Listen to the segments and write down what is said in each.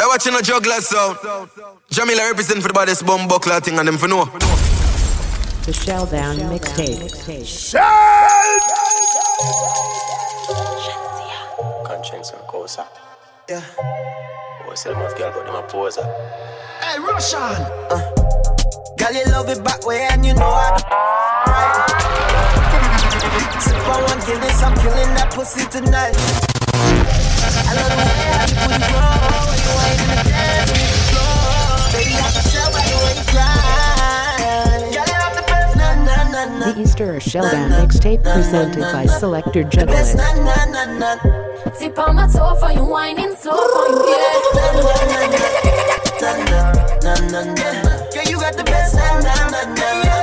watching a juggler sound. Jamila represent for the baddest bomb buckler thing and them for know. The Shelldown mixtape. Conscience and Kosa. Yeah. Oh, say them have girl, but them a poser. Hey, Russian. Girl, you love it back way and you know it. Right. Sip on one, kill this, I'm killing that pussy tonight. I love the way how you put it roll. You ain't in the dance, in the floor. Baby, I can tell by the way you grind. Girl, you love the best, na na na na. The Easter Shelldown mixtape presented by Selector Jugglist. Na na na na. Tip on my toe for you, whining slow for you, yeah. Na na na na na. Girl, you got the best, na na na na.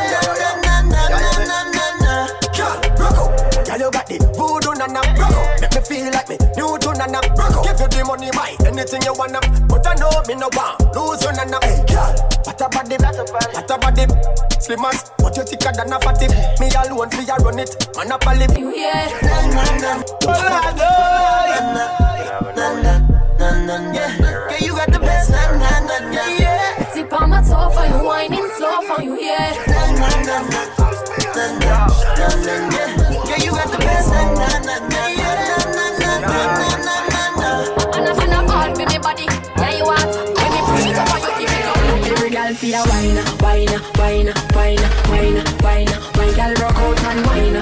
Girl, you got the voodoo nana, make me feel like me new to nana. Give you the money, buy anything you wanna. But I know me no want lose you nana. Hey, girl, what a body, slim as, but you thicker than a fatty. Me alone, me a run it, man up a lip. You hear? Girl, you got the best, yeah. Tip on my toe for you, whining slow for you, yeah. Girl, you got the best, And I'm all for me body, yeah you want. Let me push it up on you, give it up. Every girl feel a whine. Girl rock out and whine.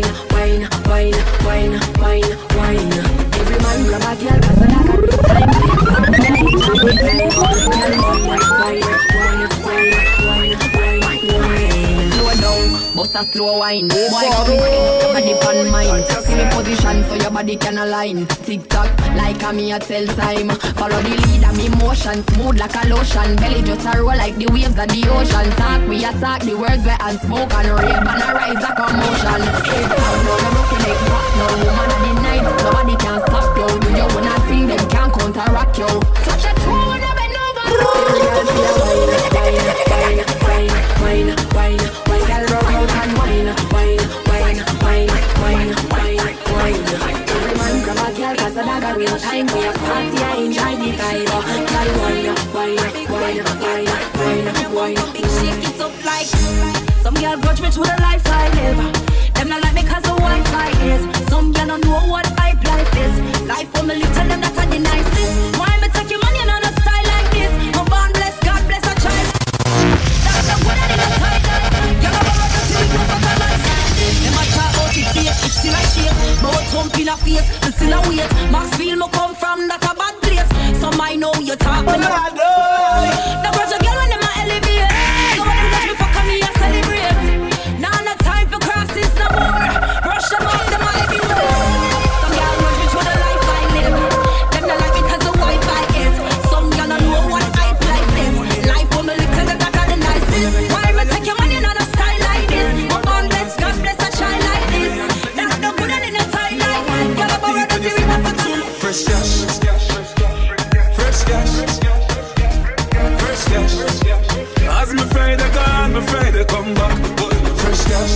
Every man grab a girl 'cause I got the time. Slow down, bust a slow wine. Boy, come in, your body pan mine. See me position so your body can align. Tick tock, like a me a tell time. Follow the lead of me motion, smooth like a lotion. Belly just a roll like the waves of the ocean. Talk, we attack the words where unspoken. Rape and a rise like a motion. Hey, pound, no broken leg back, no woman of the night. Nobody can stop you. Do you wanna sing, them can't counteract you. Touch a toe, no bend over. Every girl feel a whine. Girl rock out and whine. Every man grab a girl 'cause the dagger real time. We a party, I enjoy the vibe. Girl whine. Shake it up like some girl grudge me to the life I live. Them not like me 'cause the Wi-Fi is. Some girl don't know what hype life is. Life for me little them that are the nicest. Why me take your money and on a style like this? No born bless, God bless a child. That's the one in the title. You're about to see me for the life. Them a talk out it fake, if still I shake. Both thump in a face, me still a wait. Maxfield me come from, that a bad place. Some I know you talk when you the grudge a girl when them a elevate. So when them touch me fuck me and celebrate. Now no time for crosses no more. Brush them off them all everywhere. Some girl grudge me to the life I live. Them not like it 'cause the Wi-Fi is. Some girl don't know what hype life is. Life for me little them that are the nicest. Why me take your money and on a style like this? No born bless, God bless a child like this. That's no good and in a tight like. Girl about to see me for two. fresh cash. As me Friday gone, me Friday come back. Fresh cash.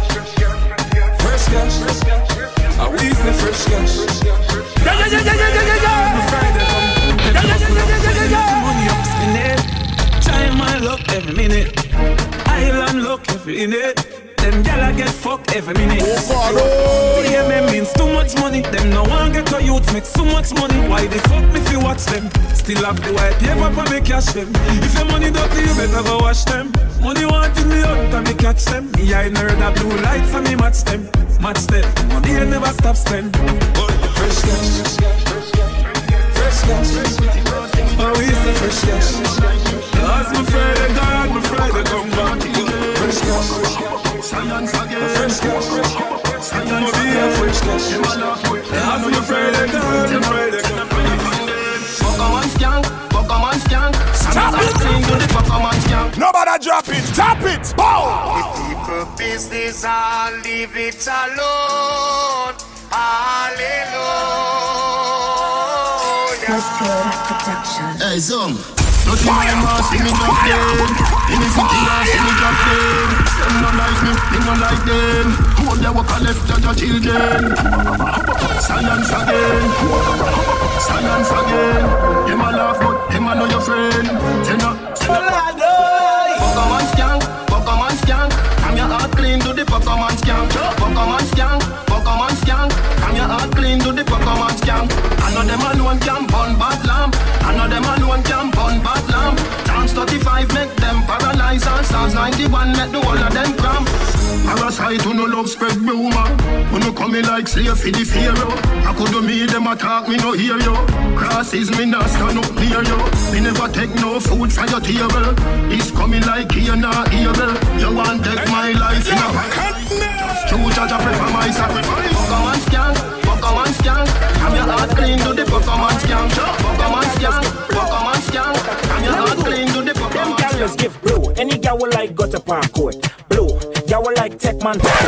I we say fresh cash. Yeah. Me Friday come. Money up spinning. Try my luck every minute. Island luck every minute. Them gyal get fucked every minute. TMM means too much money. Them no one get a youth make so much money. Why they fuck me if you watch them? Still have the white paper for me cash them. If your money dirty, you better go wash them. Money wanting me out and me catch them. Me I heard the blue lights and me match them. Money I never stop spend. Fresh cash. Oh, we say fresh cash. As me Friday gone, me Friday come back. Fresh cash. Science again. Fresh cash. Science again. Fresh cash. As me Friday gone, me Friday come back. Pokemon skank. Stop it! Nobody drop it. Tap it. Bow. The people business, I'll leave it alone. Hallelujah. Hey, Zoom. Nothing my mass, see me drop dead. In the city, I see me drop dead. Them not like me, they not like them. Hold their work and left judge your children. Science again. Them a laugh, but them find the one make the whole of them cramp. Parasite who no love spread rumor. Who no come like slave for the pharaoh. I could do me them attack me no hear you. Crosses me not stand up near you. Me never take no food from your table. It's coming like here not evil. You want take my life in a true judge I prefer my sacrifice. Pokemon scan, Pokemon scan. I'm your heart clean to the Pokemon scan. Pokemon scan, Pokemon scan. I'm your heart clean to the Pokemon scan. Let's give blue. Any girl will like go to park court. Blue. Y'all will like tech man to court.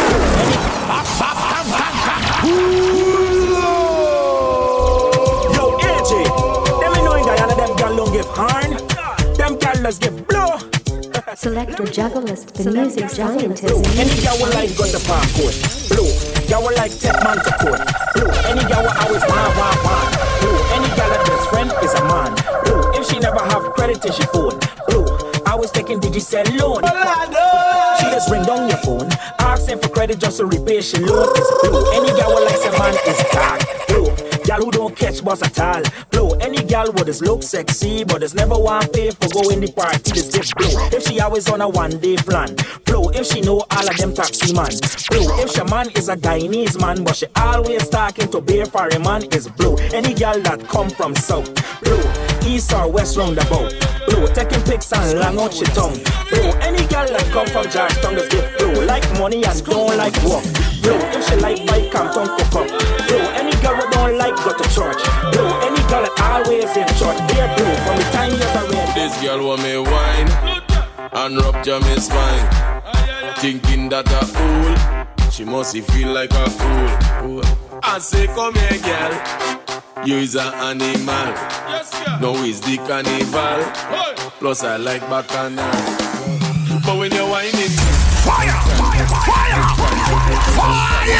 Yo, AJ. Them me knowing that them girl don't give horn. Them girl let's give blue. Selector Jugglist, the music giantess. Any girl will like go to park court. Blue. Y'all will like tech man to court. Blue. Any girl will always want. Blue. Any girl that best friend is a man. Blue. If she never have credit in she phone. Blue. I was taking Digicel loan. She just ring down your phone, asking for credit just to repay she loan. It's blue. Any girl who likes a man is dark. Blue. Girl who don't catch boss at all. Blue. Any girl who just look sexy but just never want pay for go in the party. This get blue. If she always on a one-day plan. Blue. If she know all of them taxi man. Blue. If she man is a Guyanese man but she always talking to bear for a man is blue. Any girl that come from south. Blue. East or west roundabout. Blue. Taking pics and long out she tongue. Blue. Any girl that come from Georgetown just get blue. Like money and don't like work. Blue. If she like bike and don't cook up. Blue. Any girl that don't like go to church. Blue. Any girl that always in church. They're blue from the time you're around. This girl want me wine and rupture me spine. Thinking that a fool. She must feel like a fool. I say come here girl. You is an animal. No is the carnival. Plus I like bacchanal. But when you're whining, fire, fire, fire, fire.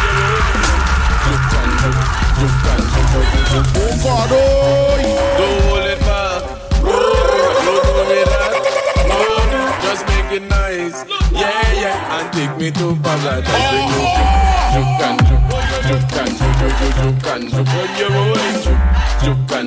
Don't hold it back. Don't do me that. No, just make it nice. Yeah, and take me to paradise. You can when you're rolling. You can.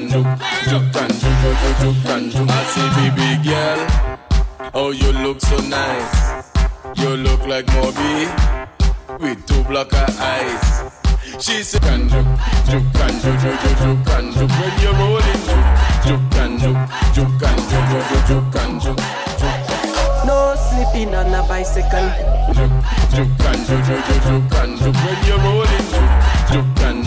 I see baby girl. Oh, you look so nice. You look like Moby with two black eyes. She said, you can when you're rolling. You can. No sleeping on a bicycle. You can when you're rolling. You can.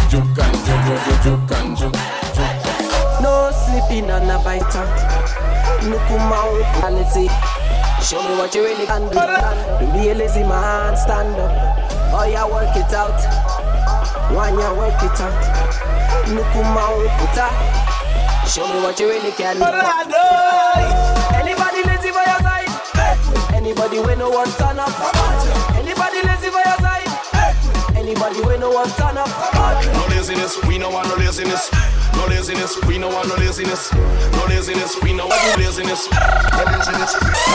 No sleeping on a bicycle. Look out, quality. Show me what you really can do. Don't be a lazy man, stand up. Oh, yeah, work it out. One, yeah, work it out. Look out, put up. Show me what you really can do. Anybody lazy for your side? Anybody when no one turn up? Anybody lazy for your side? Anybody when no one turn up? No laziness, we no want no laziness. No laziness, we no want no laziness. No laziness, we no want no laziness. No laziness.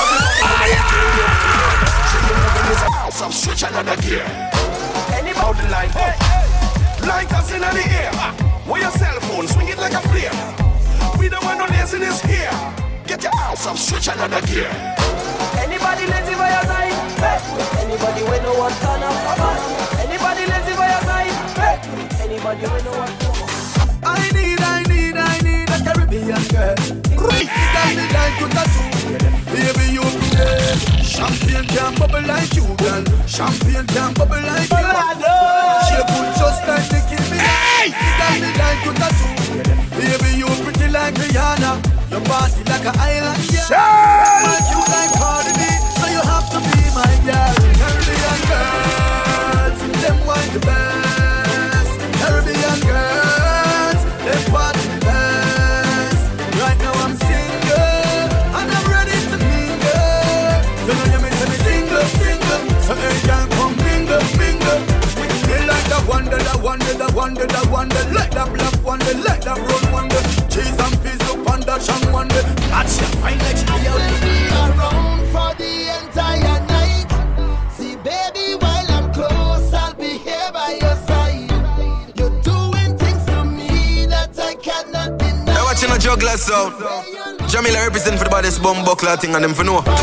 Some switch another gear. Out the light up. Light us in the air. With your cell phone, swing it like a flare. We don't want no laziness here. Get your ass up, switch another gear. Anybody lazy for your side? Anybody when no one turn up? Anybody lazy for your side? Anybody when no one turn up? I need a Caribbean girl. Stand it like you tattoo. Baby, you pretend. Champagne can bubble like you, girl. Champagne can bubble like you. She put just like Nicki Minaj. Stand it like you tattoo. Baby, you pretty like Rihanna. Your body like an island girl. Like you like Cardi B, so you have to be my girl. Caribbean girls, them want the best. Caribbean girls, them want the best. Right now I'm single, and I'm ready to mingle. You know you make me single. So hey, girl, come mingle. Me like that wonder. Like that black wonder, like that brown wonder. Cheese and peas look on that strong wonder. Catch ya, fine like she around for the entire night. See, baby, while I'm close, I'll be here by your side. You're doing things to me that I cannot deny. Hey, watching a juggler sound. Jamila represent for the baddest bomb buckler thing and them for know.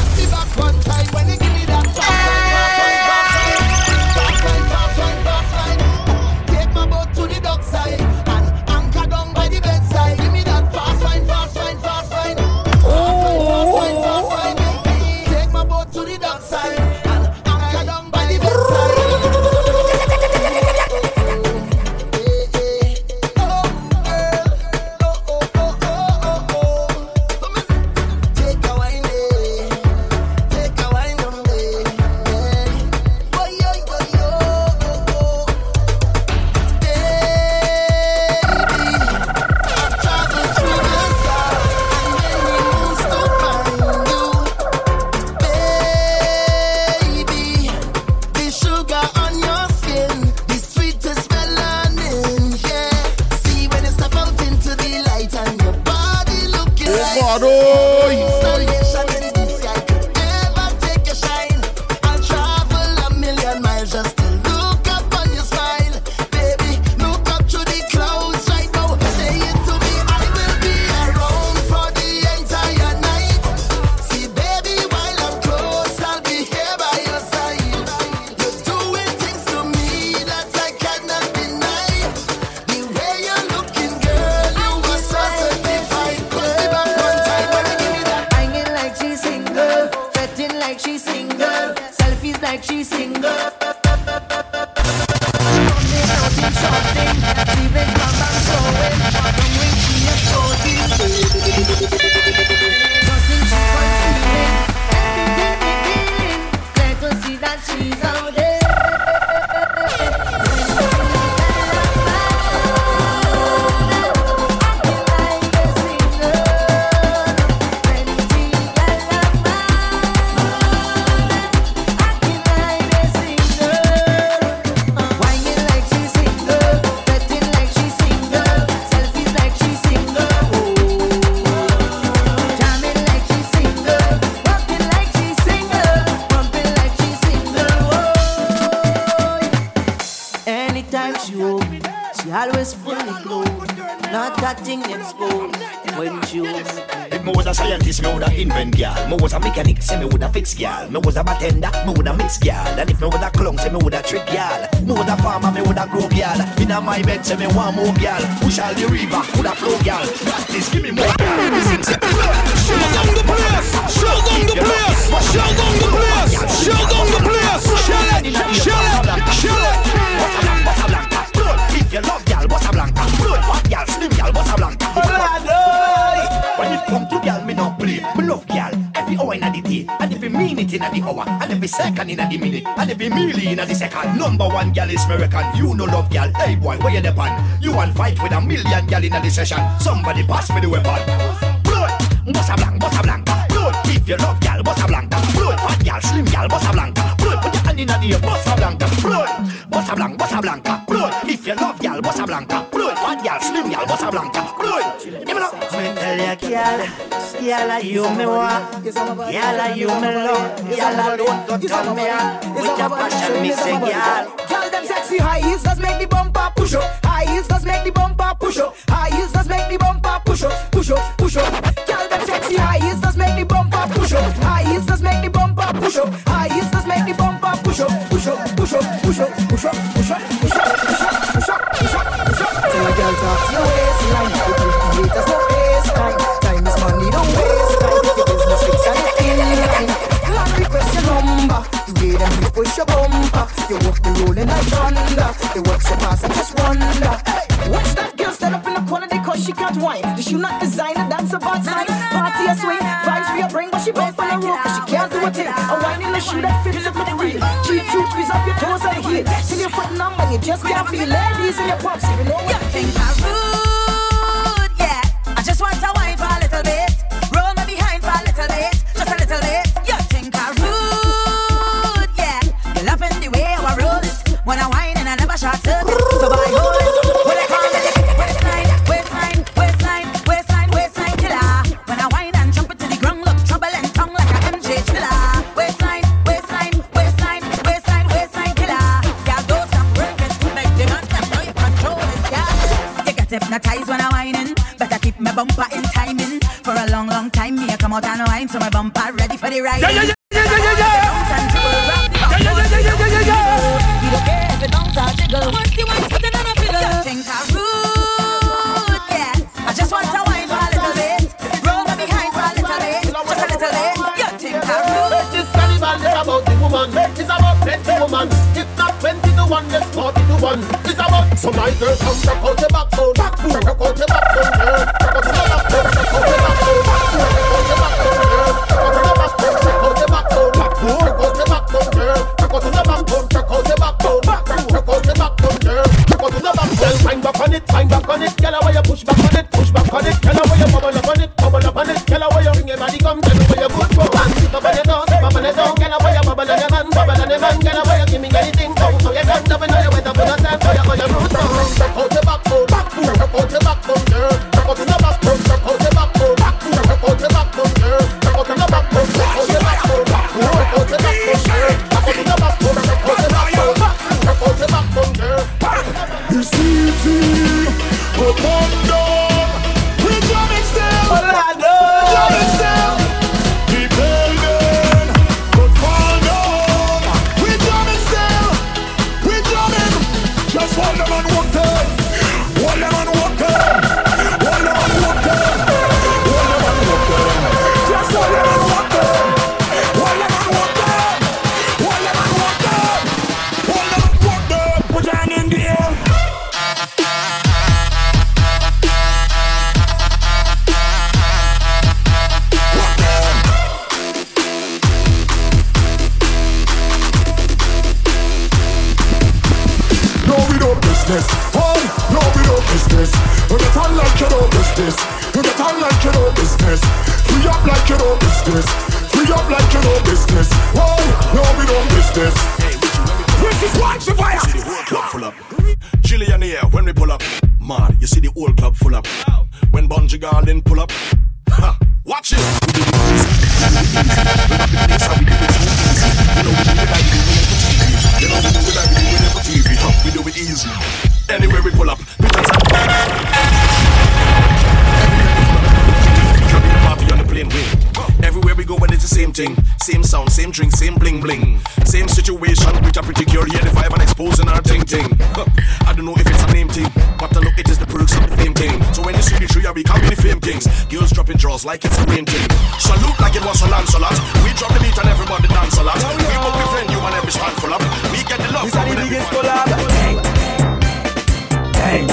Me was a bartender, me woulda mix girl. And if me woulda clunk, say me woulda trick girl. Me woulda farmer, me woulda grow girl. Inna my bed, say me want more girl. Push all the river, woulda flow girl. Practice, give me more girl. Me sing, say, show down the place, show down the place, show down the place, show down the place. Shell it, shell it, shell it. Bossa blanca, blood. If you love girl, bossa blanca, blood. Fat girl, slim girl, bossa blanca. When it come to girl, me no play. Me love girl. Every hour inna the day, and every minute inna the hour, and every second inna the minute, and every milli inna the second. Number one girl is American. You no love girl. Hey boy, where you depend? You want fight with a million girl inna the session? Somebody pass me the weapon. Blood, bossa blanca, blood. If you love girl, bossa blanca, blood. Fat girl, slim girl, bossa blanca, blood. Put your hand inna the air, bossa blanca, blood. Bossa blanca, blood. If you love girl, bossa blanca, blood. Fat girl, slim girl, bossa blanca, blood. Give me up. Me tell ya, girl, you me want, girl, you me love, girl, don't go turn me on. With your passion, me say, girl, them sexy high heels does make the bumper push up. High heels does make the bumper push up. High heels does make the bumper push up, push up, push up. Girl, them sexy high heels does make the bumper push up. High heels does make the bumper push up. High heels does make the bumper push up, push up, push up, push up, push up, push up, push up, push up, push up, push up, push up. Tell a girl talk to your waistline, it will create a no FaceTime. Time is money, don't waste time. Your business fix and it's in line. Long request your number, you get them you push your bumper. You walk the rolling like thunder. They work so fast, I just wonder. Watch that girl stand up in the corner because she can't whine. The shoe not designer, that's a bad sign. Party a swing, vibes we a bring, but she bent on the road cause she can't do a thing. A wine in the shoe that fits up with the wheel. Cheap shoes, squeeze up your toes and heel. Till your foot numb and you just can't feel. Ladies in your pops, if you know what you think I'm rude, yeah. I just want to wine for a little bit. Roll me behind for a little bit, just a little bit. You think I'm rude, yeah. You're loving the way I roll it. When I whine and I never short circuit, so I hold it. When I call it waistline, waistline, waistline, waistline, waistline killer. When I whine and jump into the ground, look trouble and tongue like a MJ Thriller. Waistline, waistline, waistline, waistline, waistline killer. Yeah, those come work it, make them not stop, now you control it, yeah. You get hypnotized when I whining, better keep my bumper in timing for a long out and wine, so my bumper ready for the ride. Yeah. We don't care if it bounce or jiggle. Once the wine's sitting on a fiddle. Think I'm rude, yeah. I just want to wine for a little bit. Roll me behind for a little bit. Just a little bit. You think I'm rude. This carnival is about the woman. It's about plenty woman. It's not 20 to 1, it's 40 to 1. It's about so my girl come rock out the backbone. Rock out the backbone, girl. Rock out the backbone. Rock out the backbone. Rock out the backbone, girl. Rock out the backbone. Rock out the backbone, girl. Rock out the backbone. Rock out the backbone. Rock out the backbone, girl. Rock out the backbone. Wind back on it, wind back on it. Girl, why you push back on it, push back on it. Girl, why you bubble up on it, bubble up on it. Girl, why you bring your body come, tell me where you good for. Sit up on your down, sit up on your down. Girl, why you bubble on your man, bubble on your man. Girl, why you give me anything, come so you done. Never know you went up on yourself, so you on your roots. Rock out the backbone, rock out the backbone, girl. Rock out the backbone, rock out the backbone, rock out the backbone, girl. Rock out the backbone, rock out the backbone, rock out the backbone, girl. Rock out the backbone, rock out the backbone, rock out the backbone, girl. You see it, but one down. We jamming still, jamming still. Keep holding, but fall down. We jamming still, we jamming. Just hold them and walk them, hold them and walk them, hold them and walk them, hold them and walk them. Just hold them and walk them, hold them and walk them, hold them and walk them, hold them and walk them. Put your hand in the air. Business. Oh, no, we don't business. You get on like you don't business. You get on like you don't business. Free up like you don't business. Free up like you don't business. Oh, no, we don't business. This is watch the fire. See the whole club full up. Chilly in the air when we pull up. Man, you see the whole club full up. When Bungie Garden pull up. Ha, watch it. That's how we do it so easy. You know we do it like we do it for TV. We do it easy. Anywhere we pull up, we just party on the plane way. Everywhere we go, but it's the same thing. Same sound, same drink, same bling bling. Same situation with a pretty girl here, the vibe and exposing our ting ting. I don't know if it's a name thing, but I know it is the perks of the fame thing. So when you see the tree, I become the fame kings. Girls dropping draws like it's a rain thing. Salute like it was a Lancelot. We drop the beat and everybody dance a lot. We won't defend you and every stand full up. We get the love from the biggest collab. Dang,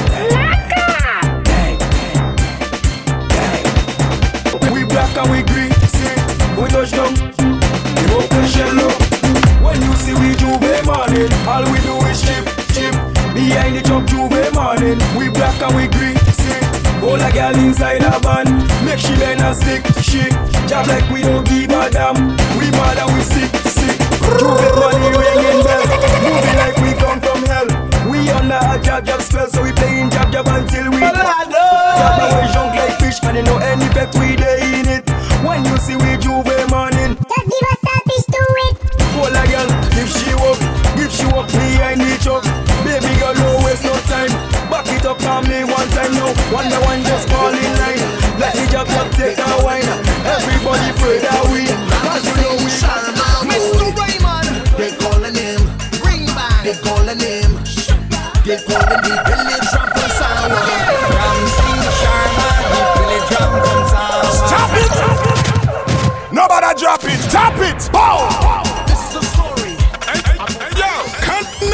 we black and we green, see, we touch down, we open shell up. When you see we Juve morning, all we do is chip, chip. Behind the truck Juve morning, we black and we green, see. Hold a girl inside a van, make she bend and stick, shit. Job like we don't give a damn, we mad and we sick, sick. Juve money ringing bell, moving like we come from hell. We under a jab spell, so we playing jab until we jab away junk like fish, and you know any effect we dey in it. When you see we Juve morning, just give us a fish to it. Hold a girl, if she walk behind the truck. Baby girl, no waste no time. Back it up on me one time now. One by one, just fall in line. Let the jab take a wine. Everybody afraid that we, cause you know we Mr. Raymond, they calling him. Ring back, they calling him. They calling the village drum from Sawa. Ramsing Sharma, the village drum from Sawa. Stop it! Nobody drop it, stop it! Bow! This is a story. Yo, cut me!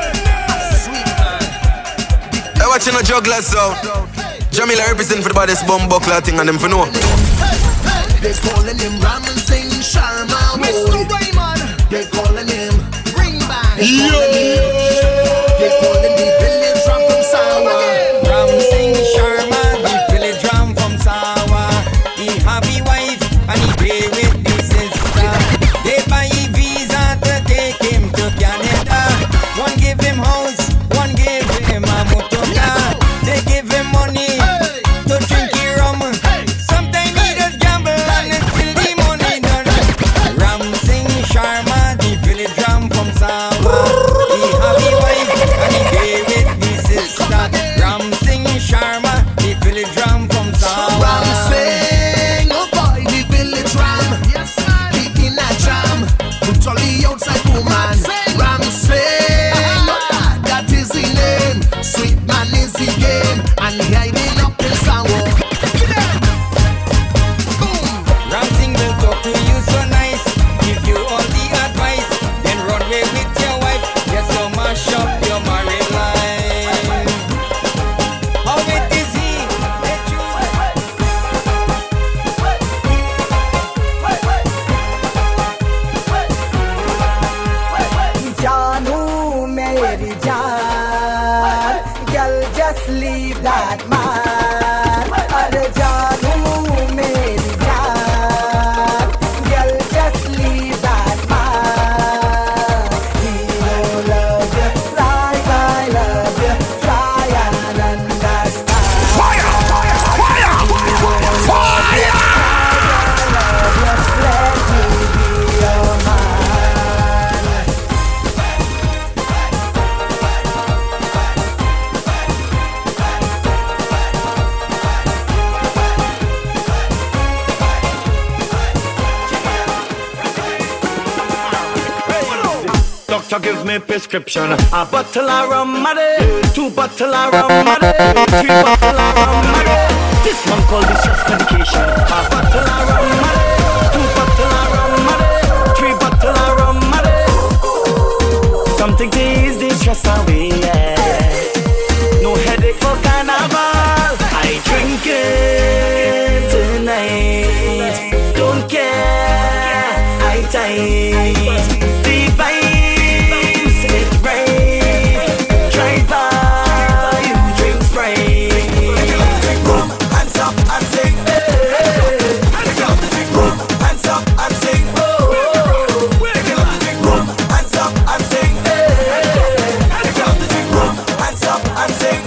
Hey, watching a jugglers so Jamila represent for the baddest bumbuckler thing and them for know. They calling him Ramsing Sharma. Mr. Raymond, they calling him. Ring back, they calling him. They calling the village drum from Sawa. Ramsing Sharma, the village drum from Sawa. He have a wife and he pay with the sister. They buy a visa to take him to Canada. One give him house, one give him a motorcar. They give him money to drink his rum. Sometimes he just gamble and until the money done. Ramsing Sharma, the village drum from Sawa. He have just leave that man. Or the John who made it glad. Girl, just leave that man. He don't love you like I love you. Try and understand. Fire! Fire! Fire! Fire! Let me be your man. Doctor give me prescription. A bottle of rum, maddy. 2 bottle of rum, maddy. 3 bottle of rum, maddy. This one called distress medication. A bottle of rum, maddy. 2 bottle of rum, maddy. 3 bottle of rum, maddy. Something to ease the stress away, yeah. No headache for carnival. I drink it tonight. Don't care, I tight. The vibes, it right. Drive by, you drink Sprite. Rum, hands up and sing. Hands up, rum, hands up and sing. Rum, hands up and sing. Hands up, rum, hands up and sing.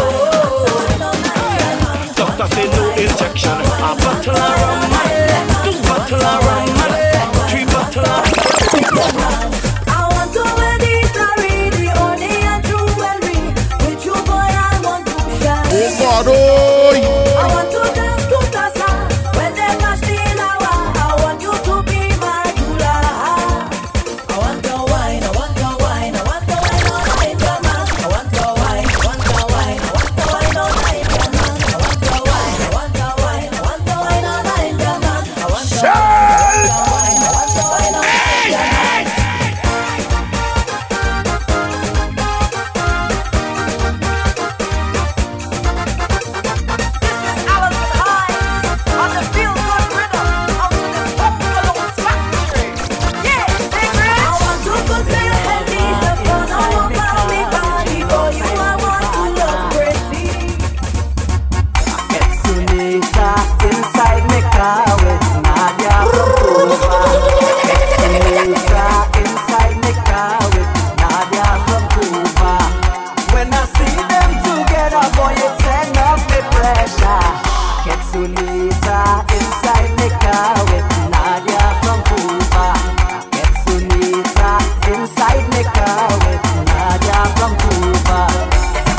Doctor say no injection. A bottle of rum, maddy. 2 bottle of rum, maddy. 3 bottle of I want to wear this saree, the only and true jewelry. With you, boy, I want to shine. I want to dance to Tassa when they catch the lawa. I want you to be my Jula. I want to wine, I want to wine, I want to wine all night, man. I want to wine, I want to wine, I want to wine all night, man. I want to wine, I want to wine, I want to wine all night, man. I want to wine, I want to wine, I want to wine all night, man. Inside me car with Nadia from Cuba. Inside me car with Nadia from Cuba. When I see them together, boy, it's enough me pressure. Ketsunita inside me car with Nadia from Cuba. Ketsunita inside me car with Nadia from Cuba.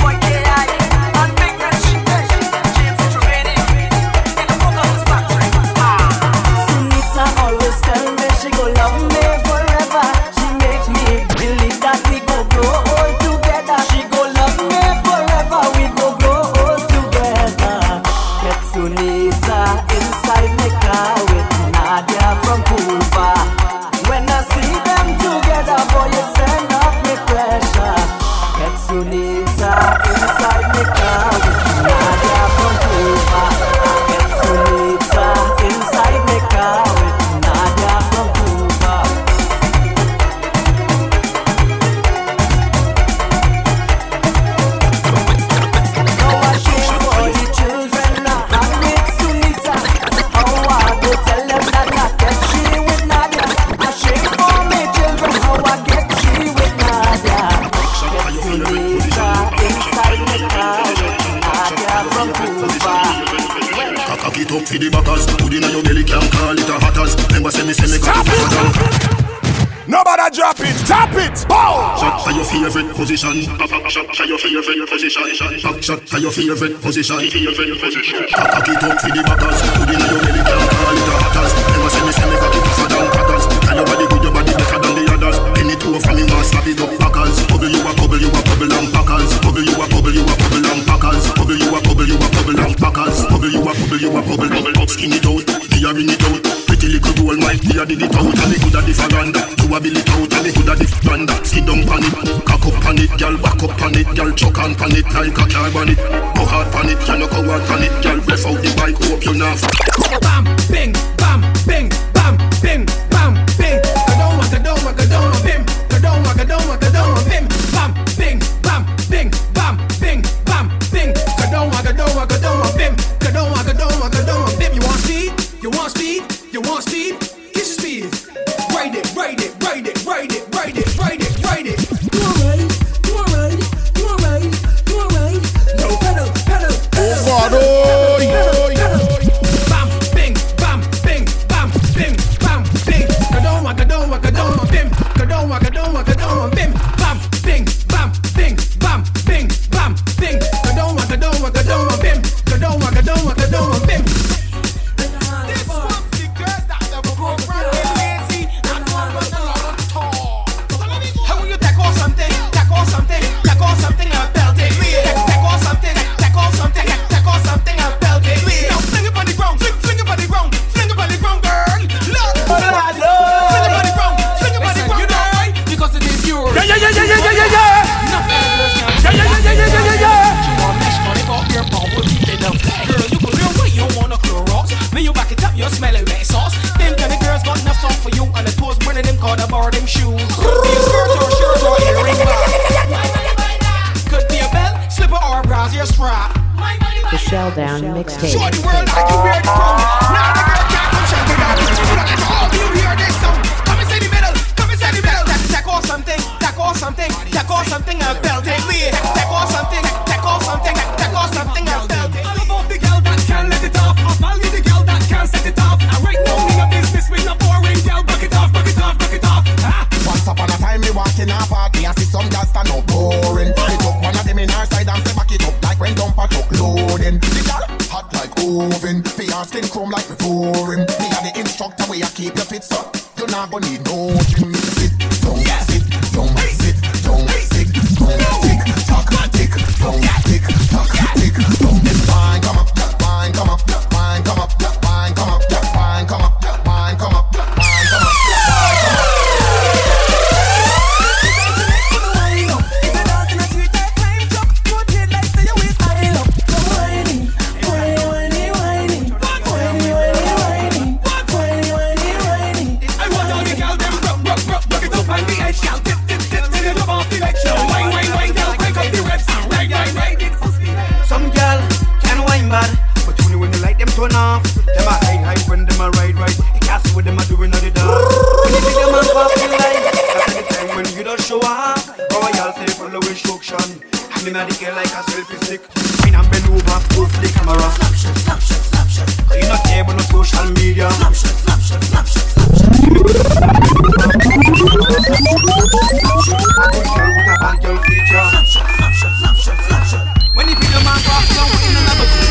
She go love me forever. She makes me believe that we go grow old together. She go love me forever. We go grow old together. Ketsunita inside me car with Nadia from Cuba. When I see them together, boy, it send up me pressure. Ketsunita inside me car with Nadia from Cuba. Ketsunita inside me car with Nadia from Cuba. Now I share for the children and with Sunita. How I go tell them that I get she with Nadia. I share for me children how I get she with Nadia. Get Sunita inside me car with Nadia from Cuba. Cock it up for the backers. Put in your belly, can't call it a hatters. Remember say me cock it up. Nobody drop it, tap it. Bow. Shot for your favorite position. Shot for your favorite position. Shot for your favorite position. Cock it up for the backers. Put in your belly, can't call it a hatters. Remember say me cock it tougher than crackers. Tell your body good, your body better than the others. Any two from me want slap it up backers. Bubble you a bubble, you a bubble and packers. Bubble you a bubble, you a bubble and packers. Bubble you a bubble, you a bubble and packers. Bubble you a bubble, you a bubble, bubble up, skin it out. Me a ring it out. Pretty little gold might be a dig it out. And the good of the faranda. You a bill it out and the good of the faranda. Sit down pan it, cock up pan it, girl back up pan it, girl chuck on pan it like a car on it. Go hard pan it, you no go hard pan it, girl breath out the bike, hope you not. Bam, bing, bam, bing, bam, bing, bam, bing. Kadoma, bim. Kadoma, bim. Bam, bing, bam, bing, bam, bing, bam, bing. want speed? You want speed? Get your speed. Ride it, ride it, ride it, ride it, ride it, ride it, ride it. You alright? You alright? You alright? You alright? No pedal, pedal, pedal. Bam, bing, bam, bing, bam, bing, bam, bing. Kadon, wakadon, wakadon, bim. Kadon, wakadon, wakadon, bim. Bam, bing, bam, bing, bam, bing, bam, bing. Kadon, wakadon, wakadon, bim. Kadon, wakadon, wakadon, bim. You smell it red sauce. Them kind of girls got enough song for you, and the toes burning them caught about them shoes. Could be a skirt or shirt or earring bar. Could be a belt, slipper or a brassiere strap. The Shelldown mixtape. Show the world like you wear the crown. Now the girl can't come shut it down. You hear this sound? Come inside the middle. Come inside the middle. Take off something. Take off something. Take off something and belt it. Take off something. Take off something. Take off something and belt it. All about the girl that can let it off. I value the girl that can set it off. And right now in a business with no boring girl. Back it off, back it off, back it off. Once upon a time me walk in a party and see some girls stand up boring. Me took one of them in her side and say back it up like when dumper truck loading. The girl hot like oven, fi her skin chrome like before him. Me a the instructor where you keep your feet up. You not gonna need no gym. Sit down, sit down, sit down, sit down, tick tock, tick down, tick tock, tick down. Then wine come up, wine come up, wine come up, wine come up, wine come up, wine come up, wine come up, wine come up. Some girl can wine bad, but only when they like them turn off. Them a hide when them a ride right. You can't see what them a doing on the dance. When you see them a pop the line, that's the time when you don't show up. Royal say follow instruction. And me not the girl like a selfie stick. When I'm bend over, pull the camera. Slap shot, slap shot, slap shot. Cause you not able on social media. Slap shot, slap shot, slap shot, slap shot. With a bad girl feature. Slap shot, slap shot, slap shot, slap shot. When you feel your man walk down in another room,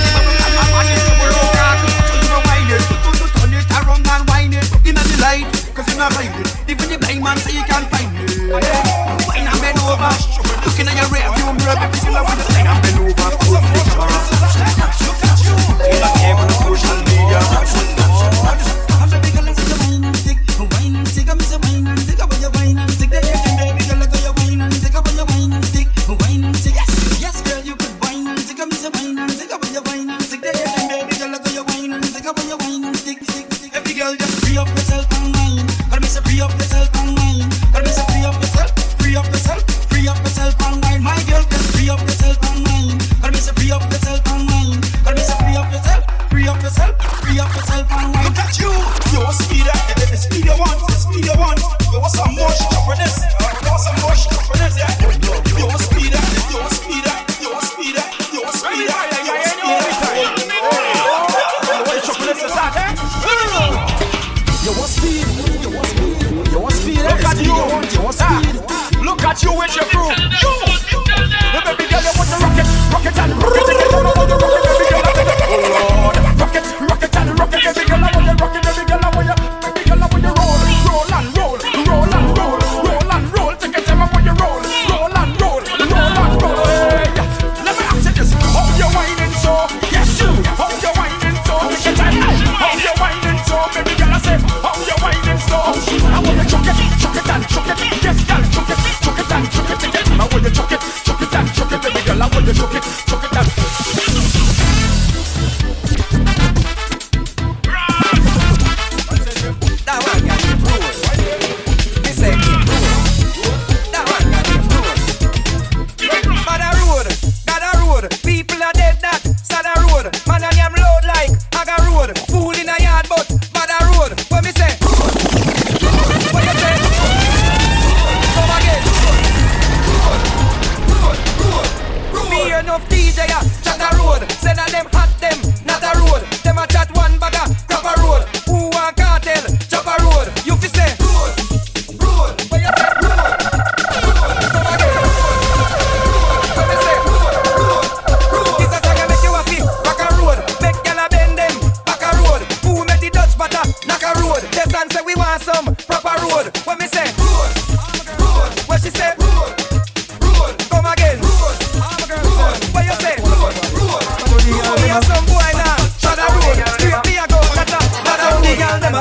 turn it around and wind it in the light, cause you're not hiding. Even the blind man say you can't find it. Wine and bend over, looking at your rear view mirror, baby, still with the wine and bend over, pull the camera. You're not able on social media. I'm a big girl, I'm a wine and stick. Wine and stick, I'm a wine and stick. When you wine and stick, then you can baby girl, go your wine and stick. When you wine and stick, wine and stick. Yes, girl, you could wine and stick. I'm a wine and stick. When you wine and stick, then you can baby girl, go your wine and stick. When you wine and stick, stick, stick. Every girl just free up yourself and wine. Gotta be so free up yourself and wine. Gotta be so free up yourself, free up yourself, free up yourself and wine. My girl, just free up yourself and wine. Gotta be so free up yourself and wine. Gotta be so free up yourself, free up yourself, free up yourself and wine. Look at you, you're a speeder. The speed you want, the speed you want. You want some more shit for this? You want some more shit for this? You're a speeder, you're a speeder, you're a speeder, you're a speeder, you're a speeder. Look at you, look at you with your crew. The baby girl, you want to rock it, rock it and rock it. I want to rock it, baby girl. Oh Lord, rock it, rock it and rock it, baby girl. I want to rock it, baby girl. I want you, baby girl. I want you roll, roll and roll, roll and roll, roll and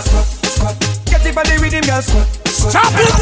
squat, squat. Get it by the rhythm, girl, squat, squat. Chop it!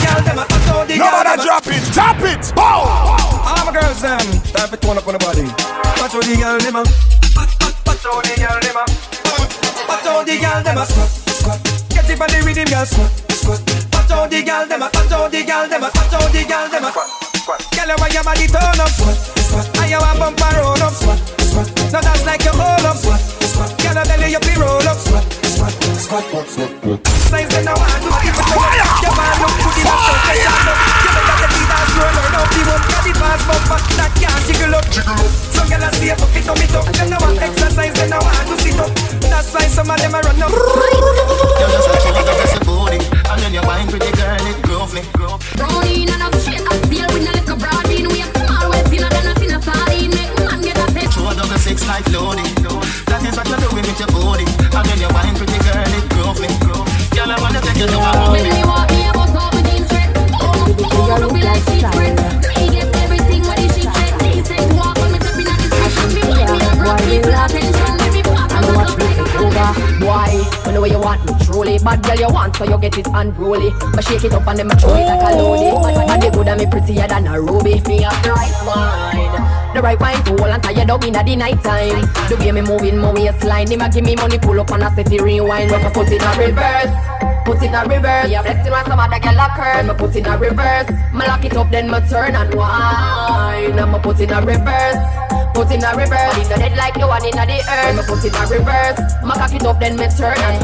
Nobody drop it, chop it! Bow! All my girls, time for tone up on the body. Watch out the girl, them a. Watch out the girl, them a. Watch out the girl, them a squat, squat. Get it by the rhythm, girl, squat, squat. Watch out the girl, them a. Watch out the girl, them a. Watch out the girl, them a. Girl, you want your body turn up, squat, squat. And you want bump and roll up, squat, squat. Now that's like you hold up, squat, squat. Girl, I belly you be roll up, squat, squat, squat, squat. Signs that now I do it for you. Your man look to the left, so you better get the dance roll or don't be one. Got the fast bump, but that can't jiggle up, jiggle up. Some girl I see you fuck it up, it up. Them now want exercise, them now want to sit up. That's why some of them a run up. You just a show the best booty, and then you wine pretty girl, it groove me. Brownie and a straight up deal with a little broad bean. We have small waist, you know, then a thin sardine. Make man get a pet. Show double six like loading. That is what you're doing with your body, and then you wine pretty girl, it groove me. Girl, I wanna take you to a movie. When you walk me, I bust off my jeans straight. Oh, look me like she's spread. He gets everything what he should get. He said walk on me, stepping on his feet. Me like me a rock, people attention. Every part of the watch me take over. Boy, you know what you want me truly. Bad girl you want, so you get it unruly. But shake it up and then I throw it like a loadie. And they good and me prettier than a ruby. Me have the right wine. The right wine to hold and tie you down in the night time. The way me moving my waistline, him a give me money, pull up and I set the rewind. When I put it in reverse, put it in reverse. Yeah, blessing when some other girl a curse. When I put it in reverse, me lock it up then me turn and wine. I'ma put it in reverse, put it in reverse. It's dead like the one in the earth. When I put it in reverse, me lock it up then me turn and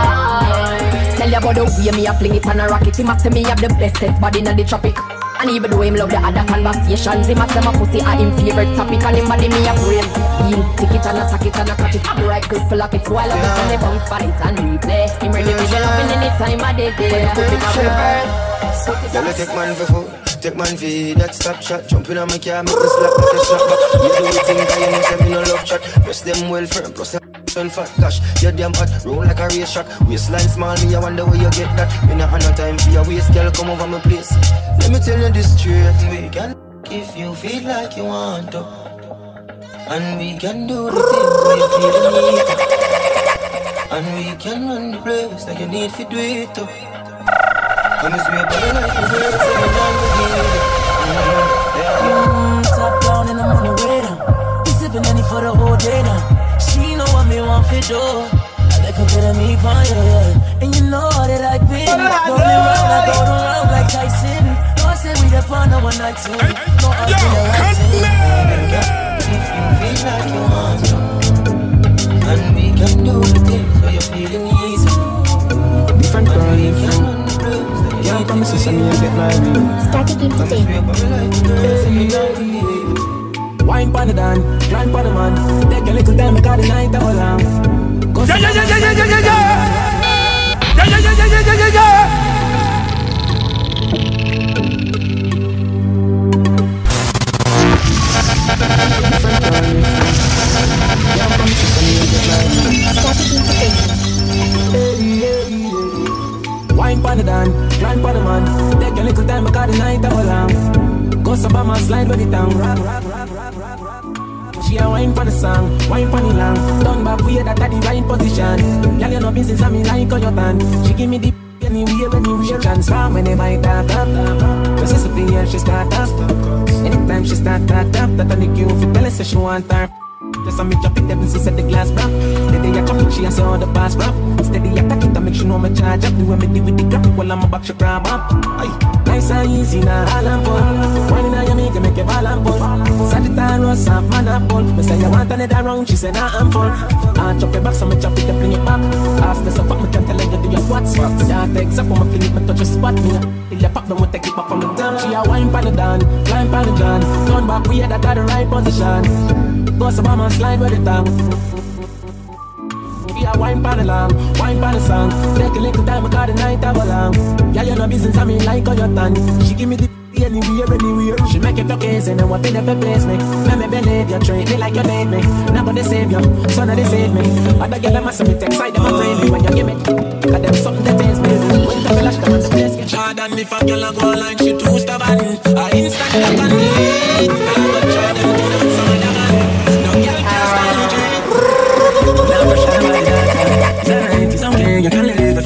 wine. Tell you about the way me a fling it and a rock it. Him a say me have the bestest body in the tropic. And even though him love the other conversations, him a say my pussy are him favorite topic. And him body me a brain. He'll take it and attack it and a catch it. I'm the right grip for lock it. So I love it and they bounce for it and replay. Him ready to get up in any time of the day. Put it in reverse. Girl, take man for food, take man for that stop shot. Jump in on my car, make it slap like a shot back. You do it thing, cause you know say me no love chat. Press them well firm, plus and fat cash. You're damn hot, roll like a race track. Waistline small, me I wonder where you get that. Me not have no time for your waist, girl, come over my place. Let me tell you this straight. We can if you feel like you want to, and we can do the things where you feel the need to. And we can run the place like you need to do it too. Come and sweep body like the birds, so you done with it. Top down and I'm on the way down. We sipping any for the whole day now. She know what me want for do. I like a bit of me for you, yeah. And you know that I been going around, I go around like Tyson. No, I said we the fun of one night too. No, I feel the right thing. If you feel like you want to, and we can do the things where you're feeling easy. Different girl. Can't promise you some you get married. Start to keep the Wine pan the dan, climb pan the man. Take a little time, make all the night all long. Yeah, yeah, yeah, yeah, yeah, yeah, yeah. Yeah, yeah, yeah, yeah, yeah, yeah, yeah. Wine pan the dan, climb pan the man. Take a little time, make all the night all long. Go so by my slide with the tongue. She a wine for the song, wine for the long. Done back way that at the right position. Girl, you know business and me like on your band. She give me the anywhere. She transform whenever I talk up. Just as a fear, she start up. Anytime she start talk up, that on the queue for tell her say she want her. Just a me drop it up and she set the glass brown. The day I come in, she a saw the pass rap. Steady attack it to make sure no me charge up. The way me deal with the graphic while I'm a back she grab up. Nice and easy now, all and pull. One in a you make a ball and pull. Sagittarius and man and pull. Me say you want another round, she say nah I'm full. I chop it back, so me chop it up, bring it back. After so fuck me can't tell her you do your squats. That takes up on my feeling, me touch your spot. Me if you pop them, we take it back from the down. She a wine pan the down, climb pan the John. Turn back, we had that at the right position. Go so by my slide with the tongue. We a wine pan the long, wine pan the song. Take a little time, I got the night have a long. Yeah, you know business, I mean like on your tongue. She give me the anywhere. She make it okay, and then what in the place me. Let me believe you, treat me like you need me. Now gonna save you, so now they save me. Other girl, I must have text side, them a pray me when you give me. Cause them something that taste me. When the flash come on the place, get Jordan, if a girl a go online, she too stubborn. I instant that can lead. I go try them to them some other man. No girl can stand it. now pressure like that. It's alright, it's okay, you can live.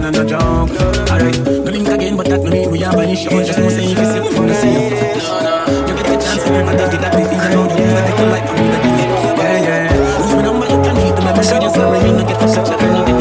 no joke. Alright, no link again, but that no mean we are vanish. You just know say if you see we wanna see you. You get the chance to never take it that we feel. You know the things that take your life from me that you need. Yeah. Lose me number, you can hit them. I'm sure you're sorry, me no get to such a kind of thing.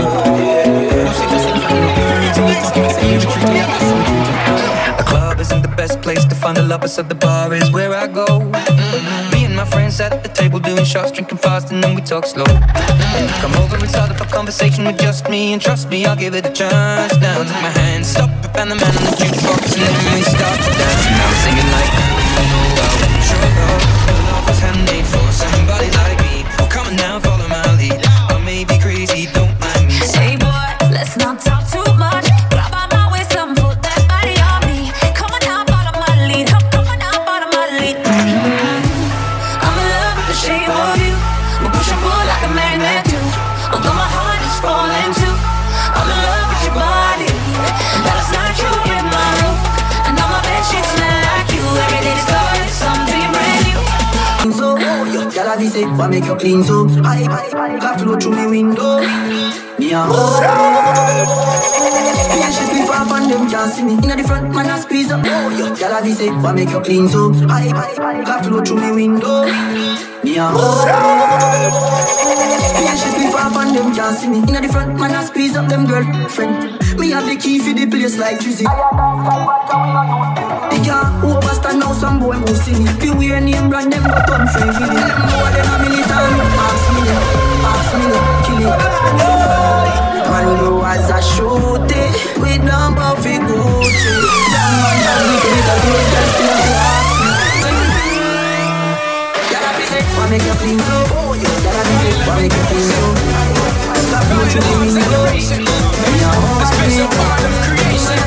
The club isn't the best place to find the lovers, so the bar is where I go. Me and my friends at the table doing shots, drinking fast, and then we talk slow. Come over and start up a conversation with just me, and trust me, I'll give it a chance. Now take my hand, stop it, and the man on the jukebox, and then we start to dance. Now I'm singing like, sure love was handmade for somebody like me. Oh, come on now, follow my lead. I may be crazy, don't mind me. Hey boy, let's not talk too much. Grab on my waist and put that body on me. Come on now, follow my lead. Come on now, follow my lead. I'm in love with the shape of you. We push and pull like a magnet do. Although my heart is falling too. I'm in love with your body. And last night you in my room. And now my bed sheets smell like you. Every day started something brand new. So, yo, girl, I say, why make you clean so? I got flow through me window. Me a yeah, she split off and them can't see me. Inna the front, man, I squeeze up. Yo, girl, I say, why make you clean so? I got flow through me window. Me a yeah, she split off and them can't see me. Inna the front, man, I squeeze up them girlfriend. Me have the key for the place like Drizzy. They can't overstand now some boy who see me. Feel weird name brand them but come free with it. Them more than a militant. Ask me, kill it. Man go as a shooty with number for Gucci. That man has me to little girls that still ask me. Gotta be sick, why make you clean so? Gotta be sick, why make you clean so? Got you to the window. A special part of creation.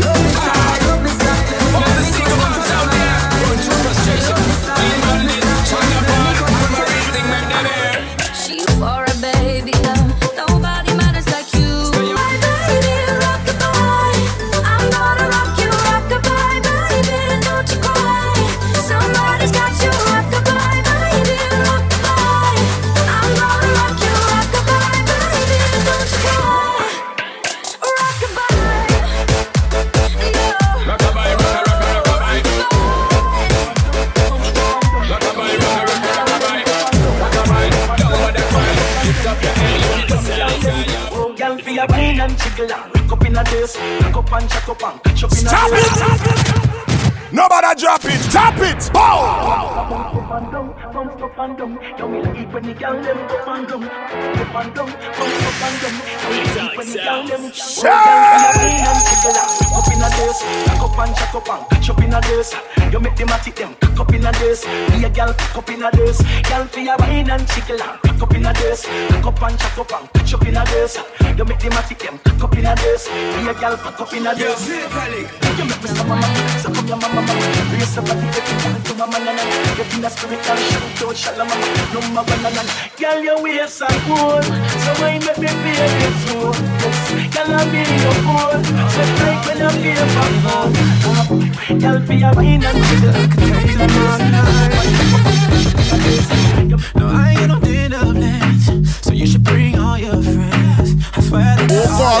All the single moms out there going through frustration. Being running, trying to burn, everything make them air. She for a baby love. Nobody matters like you. My baby, rock-a-bye. I'm gonna rock you, rock-a-bye, baby, don't you cry. Somebody's got you, rock-a-bye, baby, rock-a-bye. I'm gonna rock you, rock-a-bye, baby, don't you cry. Stop it! Nobody drop it! Stop it! Bow! You make them a tick them, cock up in a this. Be a gal, cock up in a this. Gal for your wine and chicken, cock up in a this. Cock up and chuck up and catch up in a this. You make them a tick them, cock up in a this. Be a gal, cock up in a this. You make me some mama, so come your mama. Raise the body, get it to mama, nana. Get in the spirit and shout out, shalom, number one, nana. Gal, your waist are cool, so I make me feel it soon. Gal, I be your fool, so like when I feel back home. Gal, for your wine and no, I ain't no dinner plans, so you should bring all your friends. I swear that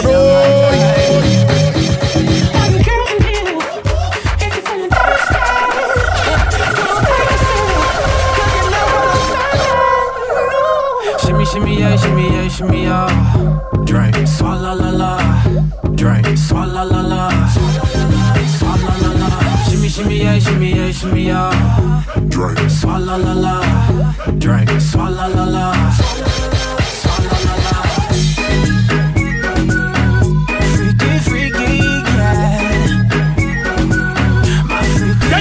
shimmy yeah, shimmy yeah, shimmy yeah. Drink, swalla la la. Drink, swalla la la. Swalla la la. Shimmy yeah, shimmy yeah, shimmy yeah. Drink, swalla la la. Drink, swalla la la. Swalla la la. Freaky, freaky, yeah. My freaky. Yeah.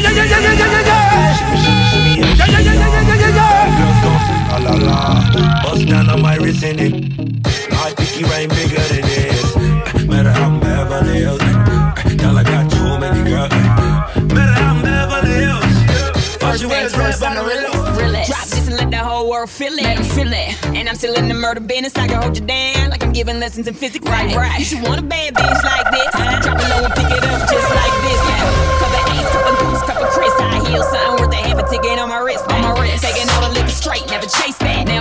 La la la, bust down on my wrist in it. My picky rain bigger than this. Matter how I'm Beverly Hills. Girl, I got too many girls. Matter how I'm Beverly Hills. First things first, I'm the realest. Drop this and let the whole world feel it. And I'm still in the murder business. I can hold you down like I'm giving lessons in physics. Right. You should want a bad bitch like this. Drop it low and pick it up just like this. Couple A's, couple Goose, couple Chris. High heels, something worth a half a ticket on my wrist. Taking all the liquor straight, never chase that. Now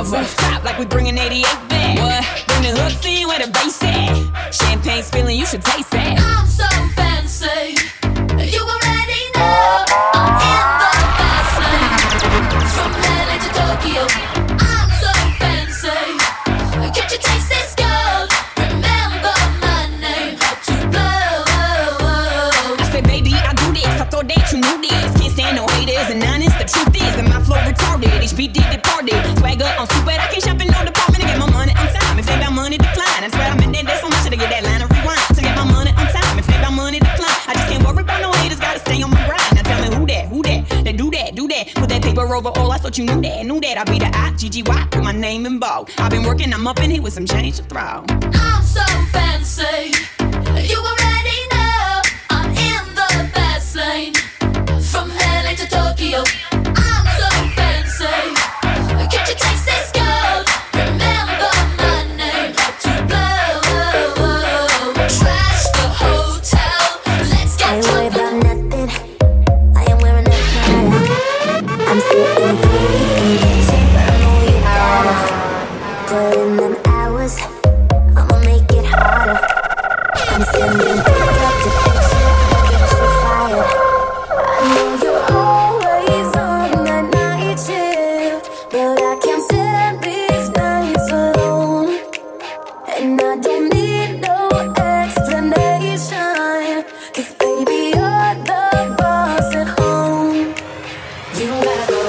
rooftop like we bringing 88 back. What? Bring the hooks in where the bass at. Champagne spilling, you should taste that. I'm so fancy. You already know I'm in the fast lane. From LA to Tokyo, I'm so fancy. Can't you taste this gold? Remember my name, hot to blow. I said, baby, I do this. I thought that you knew this. Can't stand no haters and honest. The truth is that my flow retarded. HBD departed. Swagger on stupid. I can't shop in no department to get my money on time. If they got money, decline. I swear I'm in there so much to get that line of rewind. To get my money on time. If they got money, decline. I just can't worry about no haters. Gotta stay on my grind. Now tell me who that? They do that. Put that paper over all. I thought you knew that. I be the I-G-G-Y. Put my name in bold. I've been working. I'm up in here with some change to throw. I'm so fancy. You already know I'm in the fast lane. From LA to Tokyo, I'm so fancy. Can't you taste this gold? Remember my name, hot to blow. Trash the hotel. Let's get I ain't worried about nothing. I am wearing a Prada. I'm sitting pretty in dancing, but I know you gotta put in them hours. I'ma make it harder. I'm sending pickup to picture, get you fired. I know you're always on that night shift, but I can't stand these nights alone. And I don't need no explanation, 'cause baby you're the boss at home. You don't gotta go to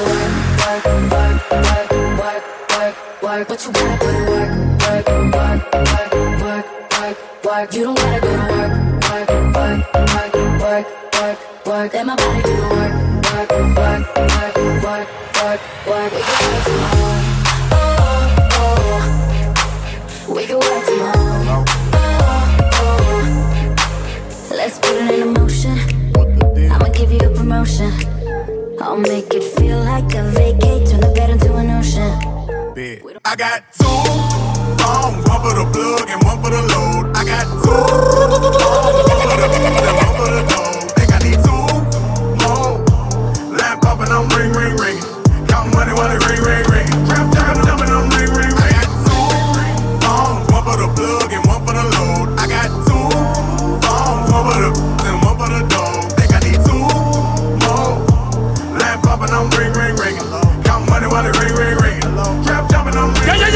work, but you gotta put in work. You don't gotta go to work. Let my body do the work. We can work tomorrow. Let's put it in motion. I'ma give you a promotion. I'll make it feel like a vacate. Turn the bed into an ocean. I got 2 phones, one for the plug and one for the load. I got 2 phones, one for the load. Think I need 2 more. Lamp up and I'm ring. Count money while it ring. Trap down and I'm ring. I got 2 phones, one for the plug and one for the load. I got 2 phones, one for the and one for the load. Think I need 2 more. Lamp up and I'm ring. Count money while it ring. Trap jumping on me. Yeah.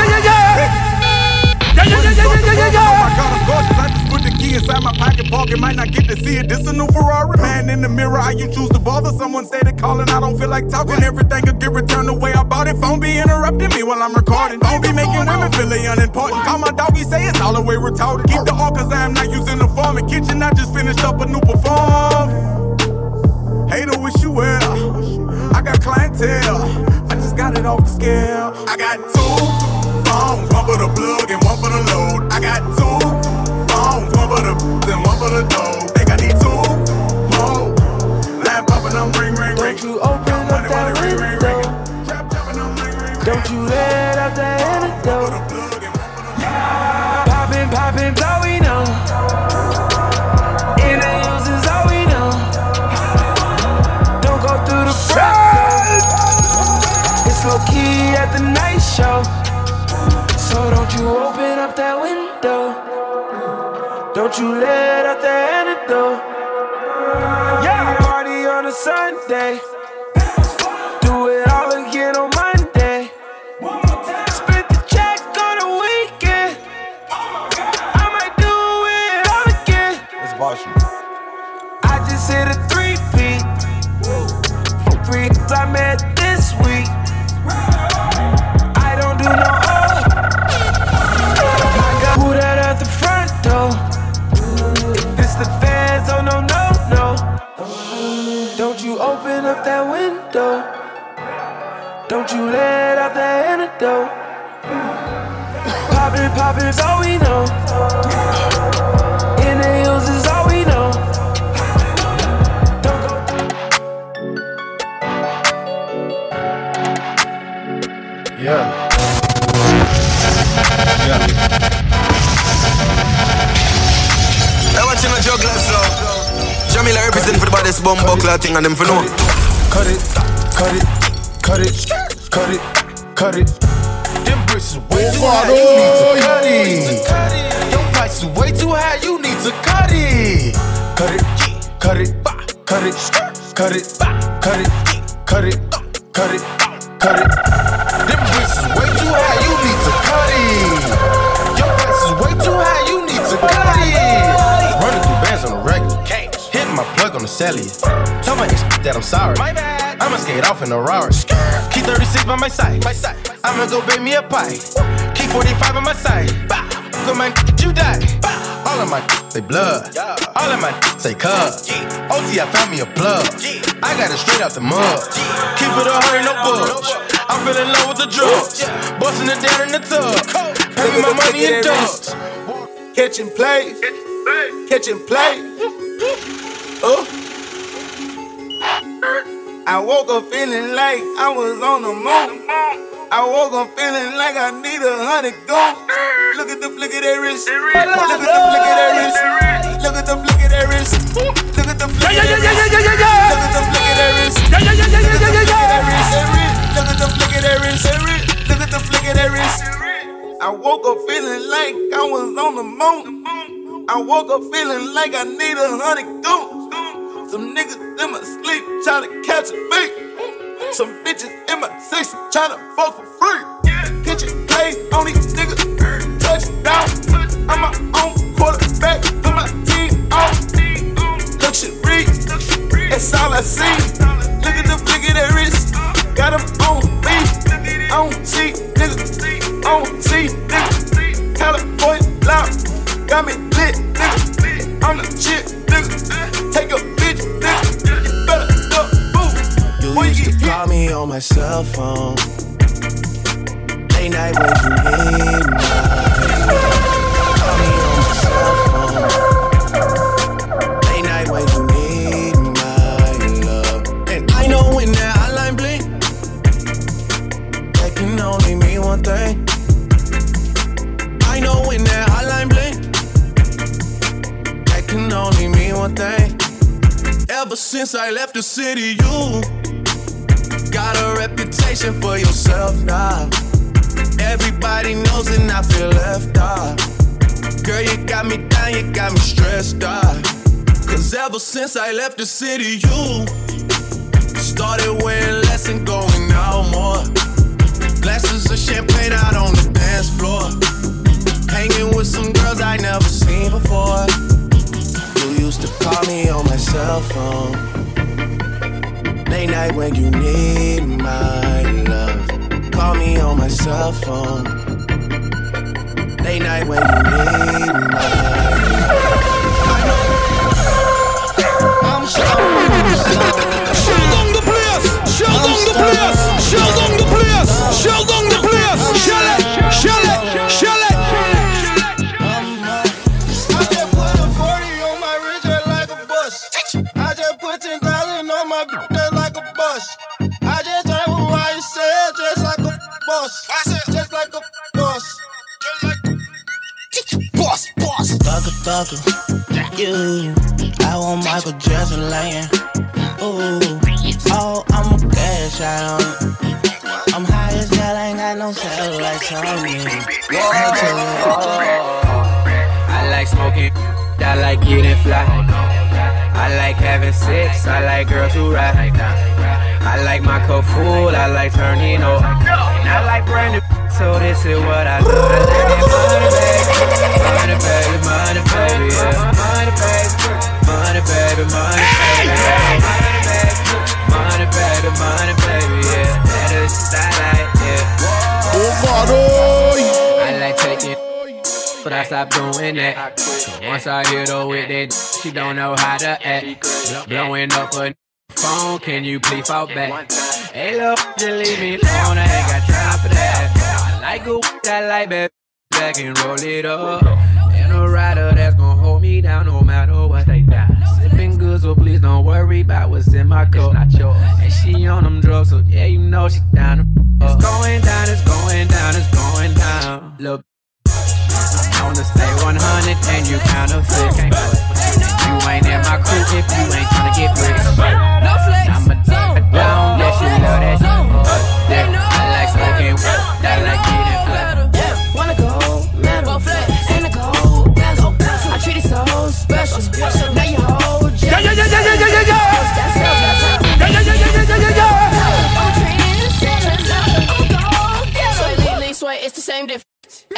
Oh my God, I'm gorgeous. I just put the key inside my pocket. Parking might not get to see it. This a new Ferrari. Man in the mirror, how you choose to bother? Someone say they calling, I don't feel like talking. Everything could get returned the way I bought it. Phone be interrupting me while I'm recording. Phone be making women feel they unimportant. Call my doggy, say it's all the way retarded. Keep the all cause I am not using the form. In kitchen, I just finished up a new perform. Hater, wish you well. I got clientele. I just got it off the scale. I got 2 phones, one for the plug and one for the load. I got 2 phones, one for the and one for the load. Think I need 2 more. Lamp up and I'm ring. Don't you open up that window. Don't you let up that antidote. Poppin', all we know. In the hills is all we know. Don't go through the front. It's low key at the night show. So don't you open up that window. Don't you let out the antidote. Yeah, party on a Sunday. Do it all again on Monday. Split the check on the weekend. I might do it all again. Let's boss you. I just hit a 3-peat. 3 I met this week. I don't do no who that at the front door? If it's the fans, oh no. Don't you open up that window. Don't you let out that antidote. Poppin', all we know. In the hills is all we know. Don't go. Yeah. I watching a juggler slow. Jamila represent for the baddest bumbo clock thing and them for no. Cut it. Them bricks is way too high, you need to cut it. Your price is way too high, you need to cut it. Cut it, cut it, cut it, cut it, cut it, cut it, cut it, cut it. Them bricks is way too high, you need to cut it. Your price is way too high, you need to cut it. Running through bands on the regular, hitting my plug on the cellular. Tell my ex that I'm sorry. I'ma skate off in a Rari. Key 36 by my side. I'ma go bake me a pie. Key 45 on my side. Go my you die. All of my say blood. All of my say cub. OT, I found me a plug. I got it straight out the mud. Keep it a hurry, no budge. I'm feeling low with the drugs. Busting it down in the tub. Pay me my money in dubs. Catch and play. Catch and play. I woke up feeling like I was on the moon. I woke up feeling like I need 100 goons. Look at the flick of that wrist. Look at the flick of that wrist. Look at the flick of that wrist. Look at the flick of that wrist. Look at the flick of that wrist. Look at the flick of that wrist. Look at the flick of that wrist. I woke up feeling like I was on the moon. I woke up feeling like I need 100 goons. Some niggas in my sleep tryna catch a beat. Some bitches in my section tryna fuck for free. Kitchen play on these niggas, touchdown. I'm my own quarterback, put my team on. Luxury, that's all I see. Look at the flick of that wrist, got them on me. On see niggas, on see niggas. California loud, got me lit, nigga. I'm the shit, nigga. Take a bitch, nigga. You better duck, boo. You used to call me on my cell phone. Late night when you need my love. Call me on my cell phone. Late night when you need my love. And I know when that hotline blink, that can only mean one thing. I know when that hotline blink, that can only mean one thing. Ever since I left the city, you got a reputation for yourself now. Everybody knows and I feel left out. Girl, you got me down, you got me stressed out. Cause ever since I left the city, you started wearing less and going out more. Glasses of champagne out on the dance floor. Hanging with some girls I never seen before. You used to call me on my cell phone. Late night when you need my love. Call me on my cell phone. Late night when you need my love. I'm Shell down the place! Shell down the place! Shell down the place! Shell down the place! Shell it! Shell it! Shell it! Thugger, you, I want Michael Jackson laying. Ooh, oh, I'm a cash out on it. I'm high as hell, ain't got no satellites on me. I like smoking, I like getting fly. I like having sex, I like girls who ride. I like my cup full, I like turning up. And I like brand new, so this is what I do. I like that money, baby, money, baby, yeah. Money, baby, money, baby, money, baby, money, baby, money, baby, yeah. That is what I like, yeah. I like taking, but I stopped doing that. So once I hit her with that, she don't know how to act. Blowing up a phone, can you please fall back? Hey, look, just leave me alone, I ain't got time for that. I like a that like baby, back and roll it up. And a rider that's gon' hold me down no matter what. Sipping good, so please don't worry about what's in my cup. And she on them drugs, so yeah, you know she down to fuck. It's going down, it's going down, it's going down. Look, I wanna stay 100 and you counterfeit. You ain't in my crew if you ain't tryna get rich. I'ma down, yeah, she love that shit. Yeah, I like smoking, I like getting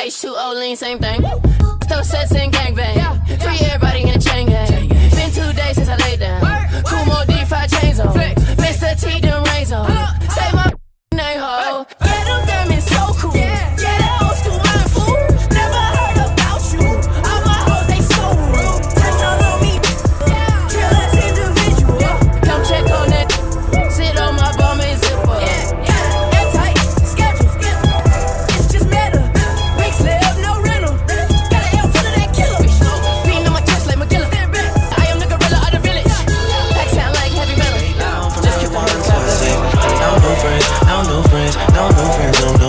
H2O lean, same thing. Still sets and gangbang. Free everybody in the chain gang. Been 2 days since I laid down. Kumo D5 chains on. Mr. T done rains on. Say my name, ho. Yeah, them diamonds so cool. Yeah, that old school mind fool. Never heard about you. All my hoes, they so rude. Touch all on me. Real ass individual. Come check on that. Sit on my bum and zip up. Yeah, airtight. Schedule. It's just meta. Big slip, no rental. Got an L full of that killer. Beating on my chest like McGilla. I am the gorilla of the village. Pack sound like heavy metal. Just keep on clapping. No friends, no friends, no friends, no.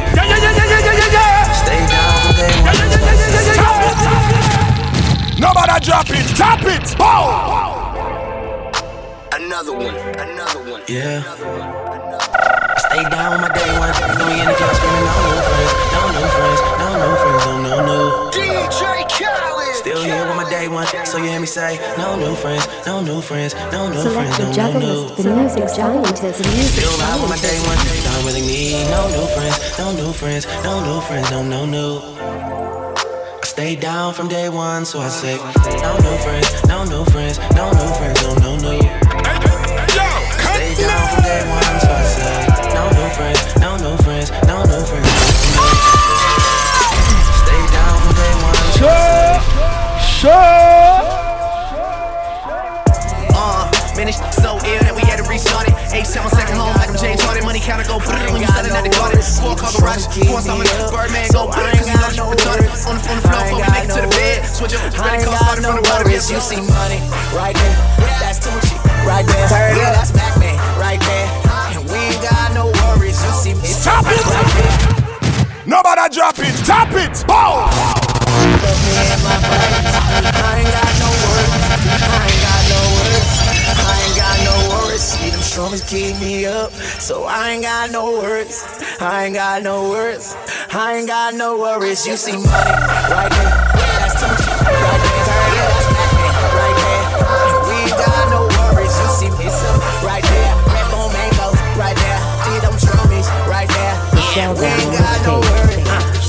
Stay down from day one. Nobody drop it, drop it. Boom. Another one. Yeah. Stay down with my day one. You know me in the club screaming, no friends, no. DJ Khaled. Still here with my day one, so you hear me say, no new friends, no friends, no Selector Juggalist, the music scientist. Still ride with my day one, don't really need no new friends, no new. I stay down from day one, so I say, no new friends, no new. Stay down from day one, so I say, no new friends. Stay down from day one. Man, this so ill that we had to restart it. 8 7 second home like I'm James Harden. Money counter go put it when you selling at the garden. Four car garage, four summer Birdman go put it cause you know that you retarded. On the floor before we make it to the bed. Switch up, ready car started from the water. You see money right there, that's Tucci right there. Yeah, that's Batman right there. And we ain't got no worries. You see me. Stop it! Nobody drop it, tap it. Boom. I ain't got no worries. See them strummers keep me up, so I ain't got no worries. I ain't got no worries. You see money right there, that's Tucci right there. Yeah, that's Batman right there. We ain't got no worries. You see me right there. Red bone mangoes right there. See them strummies right there. Yeah, we ain't got no worries.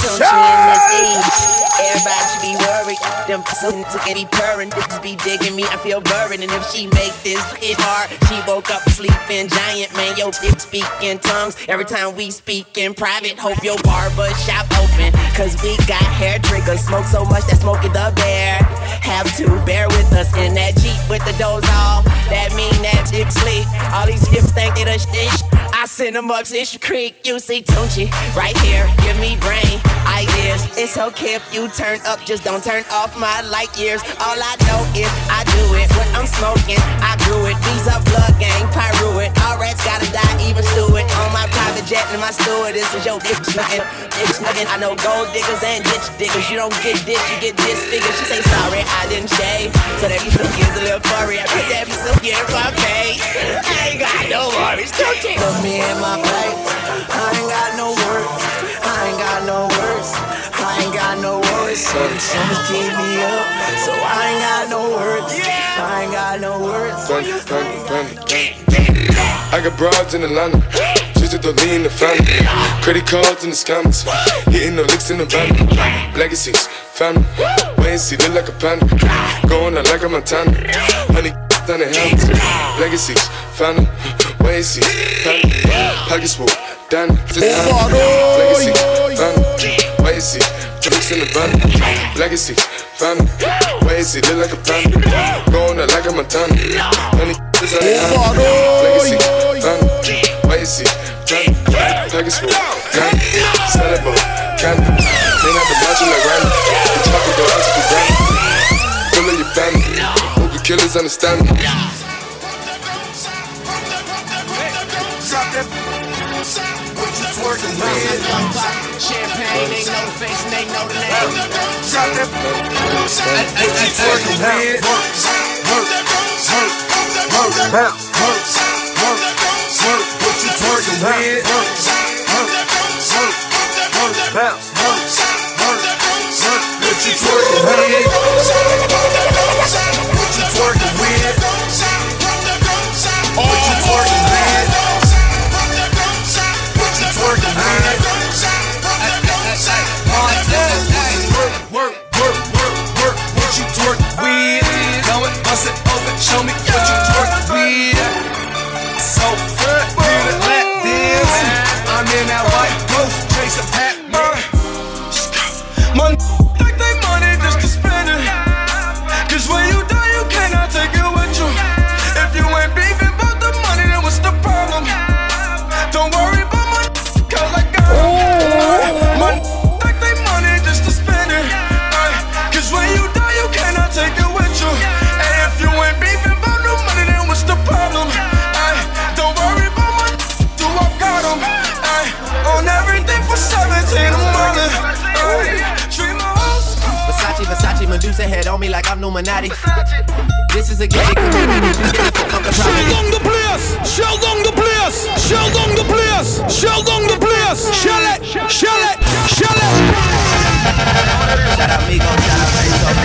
Everybody should be worried. Them persons to be purring. Bitches be digging me, I feel buried. And if she make this hit hard, she woke up sleeping giant. Man, yo, bitch speak in tongues. Every time we speak in private, hope your barber shop open. Cause we got hair triggers. Smoke so much that smoke it up there. Have to bear with us in that Jeep with the doors off. That mean that chick sleep. All these hips think they the shit. I send them up Fish Creek. You see Tunchi right here. Give me brain ideas. It's okay if you turn up, just don't turn off my light years. All I know is I do it. When I'm smoking, I brew it. These are blood gang, pyro it. All rats gotta die, even stew it. On my private jet and my steward. This is your dick snuggin'. I know gold diggers and ditch diggers. You don't get ditch, you get disfigured. She say sorry, I didn't shave. So that piece of skin's a little furry. I put that piece of skin in my face. I ain't got no worries. Look me in my face. I ain't got no words. So the summers keep me up. So I ain't got no words. I got broads in Atlanta. Just to lean the family. Credit cards in the scammers. Hitting the licks in the van. Legacies, family. Wait and see, look like a panda. Going out like a Montana. Honey, down the helmets. Legacies, family. Wait and see, family. Pockets full, down. Legacies, family. Wait and see. Tricks in the van, legacies, family. Wait and see, look like a panda. Going out like a Montana. Honey, this on the hand. Legacy, family. Wait and see, family. Package full, candy. Sellable, candy. Ain't have to watch you like Randy. The chopper go out to the brand. Full of your family. Hope the killers understand me. Twerking with champagne, they know the face and they know the name. Drop that. What you twerking with? What you twerking with? What you twerking with? What you twerking with? What you twerking with? Working with head on me like I'm Illuminati. This is a gated community. Shell down the place! Shell down the place! Shell down the place! Shell down the place! Shell it! Shell it! Shell it! Shout out Migo, shout out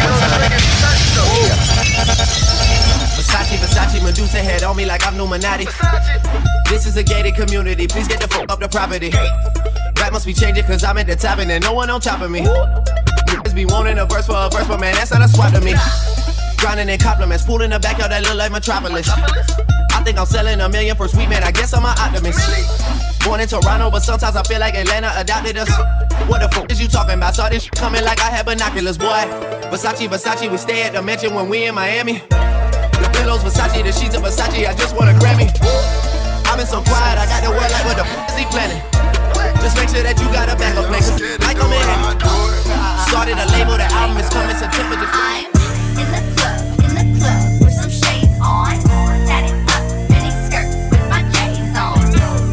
Versace, Versace, Medusa head on me like I'm Illuminati. This is a gated community. Please get the fuck up the property. Rap must be changing cause I'm at the top and there's no one on top of me. Niggas be wanting a verse for a verse, but man, that's not a swap to me. Grinding in compliments, pool in the backyard that look like Metropolis. I think I'm selling $1 million for sweet, man, I guess I'm an optimist. Born in Toronto, but sometimes I feel like Atlanta adopted us. What the fuck is you talking about? Saw this coming like I had binoculars, boy. Versace, Versace, we stay at the mansion when we in Miami. The pillows, Versace, the sheets of Versace, I just want a Grammy. I've been so quiet, I got the word like what the fuck is he planning? Just make sure that you got a backup plan, cause like I'm in it. Started a label, the album is coming September. I'm in the club with some shades on. Tatted up, mini skirt with my J's on.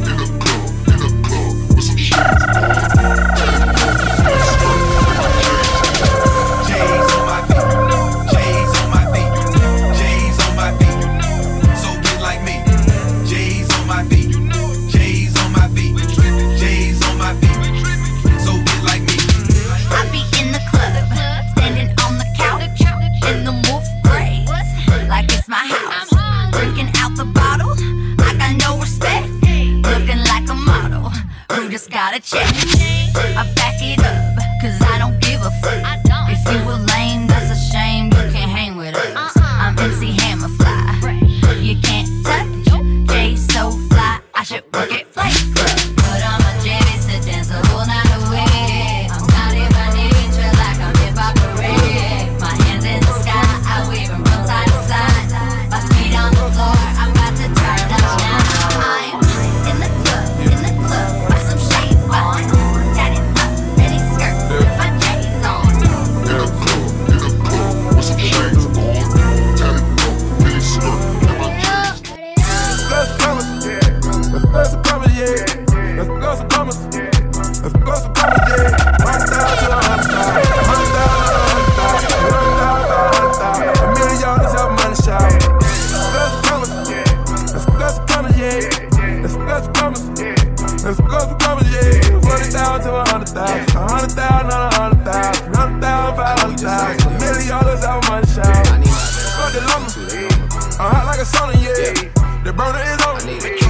J's on my feet, J's on my feet, J's on my feet. So get like me. J's on my feet, J's on my feet, J's on my feet. So get like me. I be in the club, standing on the couch, in the wolf grays, like it's my house. Drinking out the bottle, I got no respect. Looking like a model, who just got a check. I back it up, cause I don't give a fuck. If you were lame, that's a shame, you can't hang with us. I'm MC Hammerfly, you can't touch. Jay so fly, I should work at Flight Club. But I'm a J's to dance the whole night away. I'm not even nature like I'm hip-hop parade. My hands in the sky, I wave them from side to side. My feet on the floor, I'm about to turn up now. I'm in the club, with some shades on. Tatted up, mini skirt with my J's on. Let's go for commas, yeah. 40,000 to 100,000, 100,000 on 100,000, 100,000, 500,000, $1 million out my shower. Fuck the lumber, I'm hot like a sauna, yeah. The burner is on.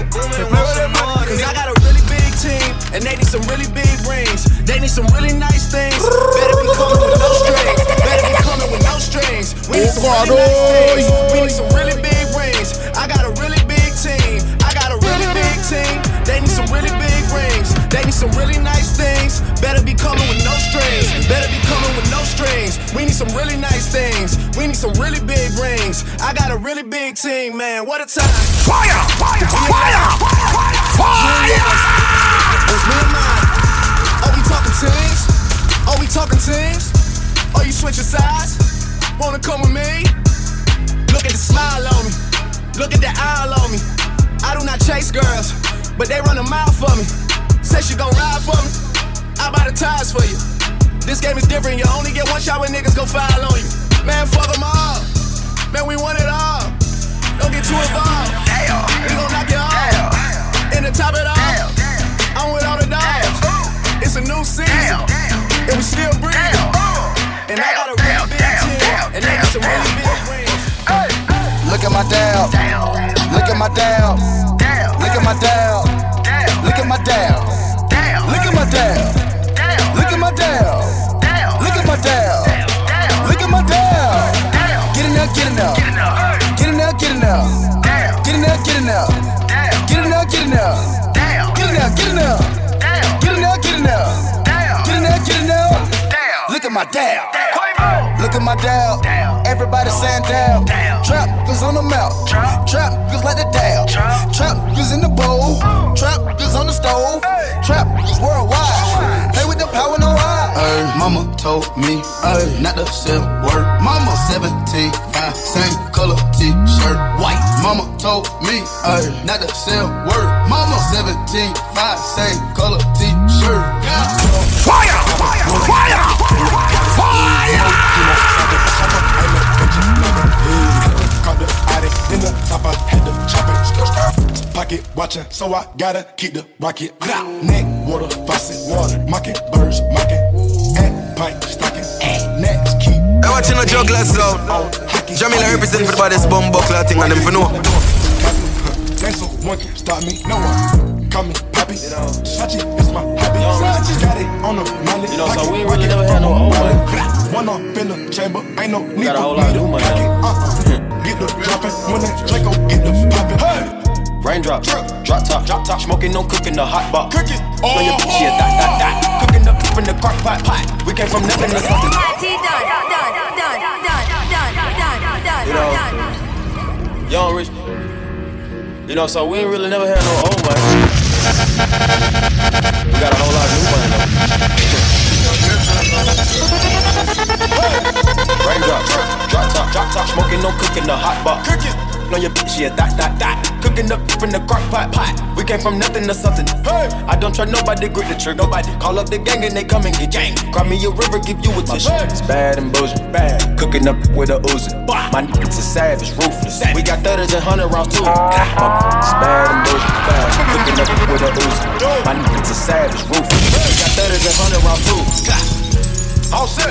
Cause I got a really big team, and they need some really big rings. They need some really nice things. Better be coming with no strings. Better be coming with no strings. We need some really nice things. We need some really big rings. I got a really big team. I got a really big team. They need some really big rings. They need some really nice things. Better be coming with no strings. Better be coming with no strings. We need some really nice things. We need some really big rings. I got a really big team, man. What a time. Fire! Fire! Fire! Fire! It's me and mine. Are we talking teams? Are we talking teams? Are you switching sides? Wanna come with me? Look at the smile on me. Look at the eye on me. I do not chase girls, but they run a mile for me. Say she gon' ride for me. I buy the tires for you. This game is different. You only get one shot when niggas go foul on you. Man, fuck them all. Man, we want it all. Don't get too involved. We gon' knock it off. In the top of it all. I'm with all the dogs. It's a new season. And we still breathing. And I got a really big team. And they got some really big rings. Look at my dial. Look at my dial. Look at my dial. Look at my dial. Look at my dial. Look at my dial. Look at my dial. Look at my dial. Get in there, get in there. Get in there, get in there. Get in there, get in there. Get in there, get in there. Get in there, get in there. Get in there, get in there. Get in there, get in there. Look at my dial. Look at my dial. Everybody saying down. Trap is on the mouth. Trap is like the dial. Trap is in the bowl. Trap is on the stove. Trap is worldwide. Play with the power, no eye. Mama told me not to sell word. Mama 17, same color t-shirt, white. Mama told me not to sell word. Mama 17, same color t-shirt. Fire! Fire! Fire! Fire! pocket watching, so I gotta keep the rocket. Neck, water, faucet, water, mocking, birds, mocking, and pipe, stocking, next keep. I watching a jugglers sound. Jamila represent for the baddest bumbo thing and them for no. Dance so one can stop me, no one. Call me Poppy, Sachi is my hobby. Got it on the money, you know, so we ain't really never had no old money. One up in the chamber, ain't no need got a whole lot of new money. Get the dropping, when that Draco get the poppin'. Raindrop, drop top, smoking, no cooking, the hot box. Cooking, oh your bitch, yeah, that. Cooking up in the crock pot. We came from nothing to something. You know, young rich. You know, so we ain't really never had no old money. We got a whole lot of new money though. Raindrop, drop top, smoking, no cooking, the hot box. On your bitch, yeah, that. Cooking up in the crock pot. We came from nothing to something. Hey, I don't try nobody, grip the trigger. Nobody call up the gang and they come and get gang. Cry me a river, give you a tissue. It's bad and bullshit, bad. Cooking up with a Uzi. My niggas is savage, ruthless. We got 30s and 100 rounds too. It's bad and bullshit, bad. Cooking up with a Uzi. My niggas is savage, ruthless. We got 30s and 100 rounds too. All set.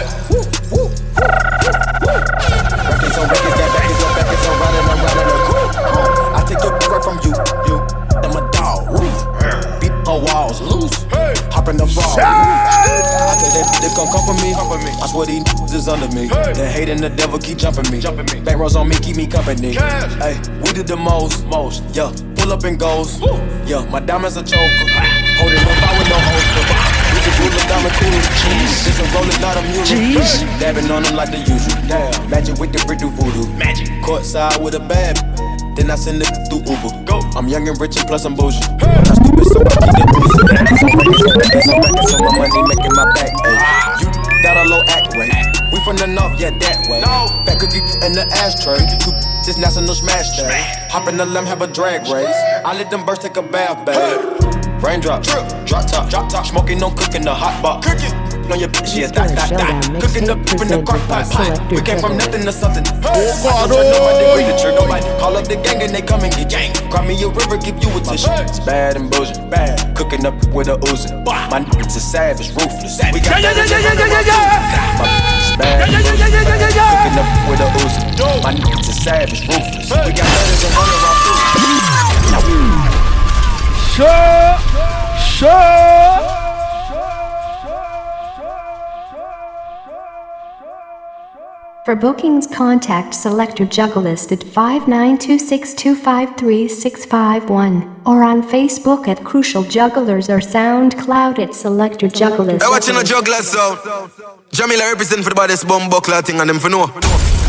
Records on records, got backers on riding, I'm riding a crew. I take your right from you. I'm a dog, beat on walls, loose. Hop in the fall. I say they gon' come for me. I swear these niggas is under me. They hating the devil keep jumping me. Back rows on me, keep me company. Hey, we did the most, yeah. Pull up and goes, yeah. My diamonds a choker. Holding up, I with no holster. We can pull the diamond cool. This a rollin', not a music. Dabbing on them like the usual. Magic with the brick do voodoo. Magic. Courtside with a bad. Then I send it through Uber. Go. I'm young and rich and plus I'm bougie. I'm not stupid, so I keep it bougie. I'm records, so my money making my back. Ay. You got a low act rate. We from the north, yeah, that way. Fat cookie in the ashtray. Just national smash day. Hop in the limb, have a drag race. I let them birds take a bath, babe. Raindrop, drop top, smoking, no cooking, the hot box. On your bitch, yeah, that. Cooking up in the crock pot. We came from nothing to something. Nobody grip the trigger. Nobody call up the gang and they come and get gang. Cry me a river, give you a tissue. It's bad and bullshit, bad. Cooking up with a Uzi. My niggas is savage, ruthless. We got it's bad and bullshit, bad. Cooking up with a Uzi. My niggas is savage, ruthless. We got letters and running around too. Sure. For bookings, contact Selector Jugglist at 5926253651 or on Facebook at Crucial Jugglers or SoundCloud at Selector Jugglist. I watching a jugglers sound. Jamila represent for the baddest bumbo thing and them for no.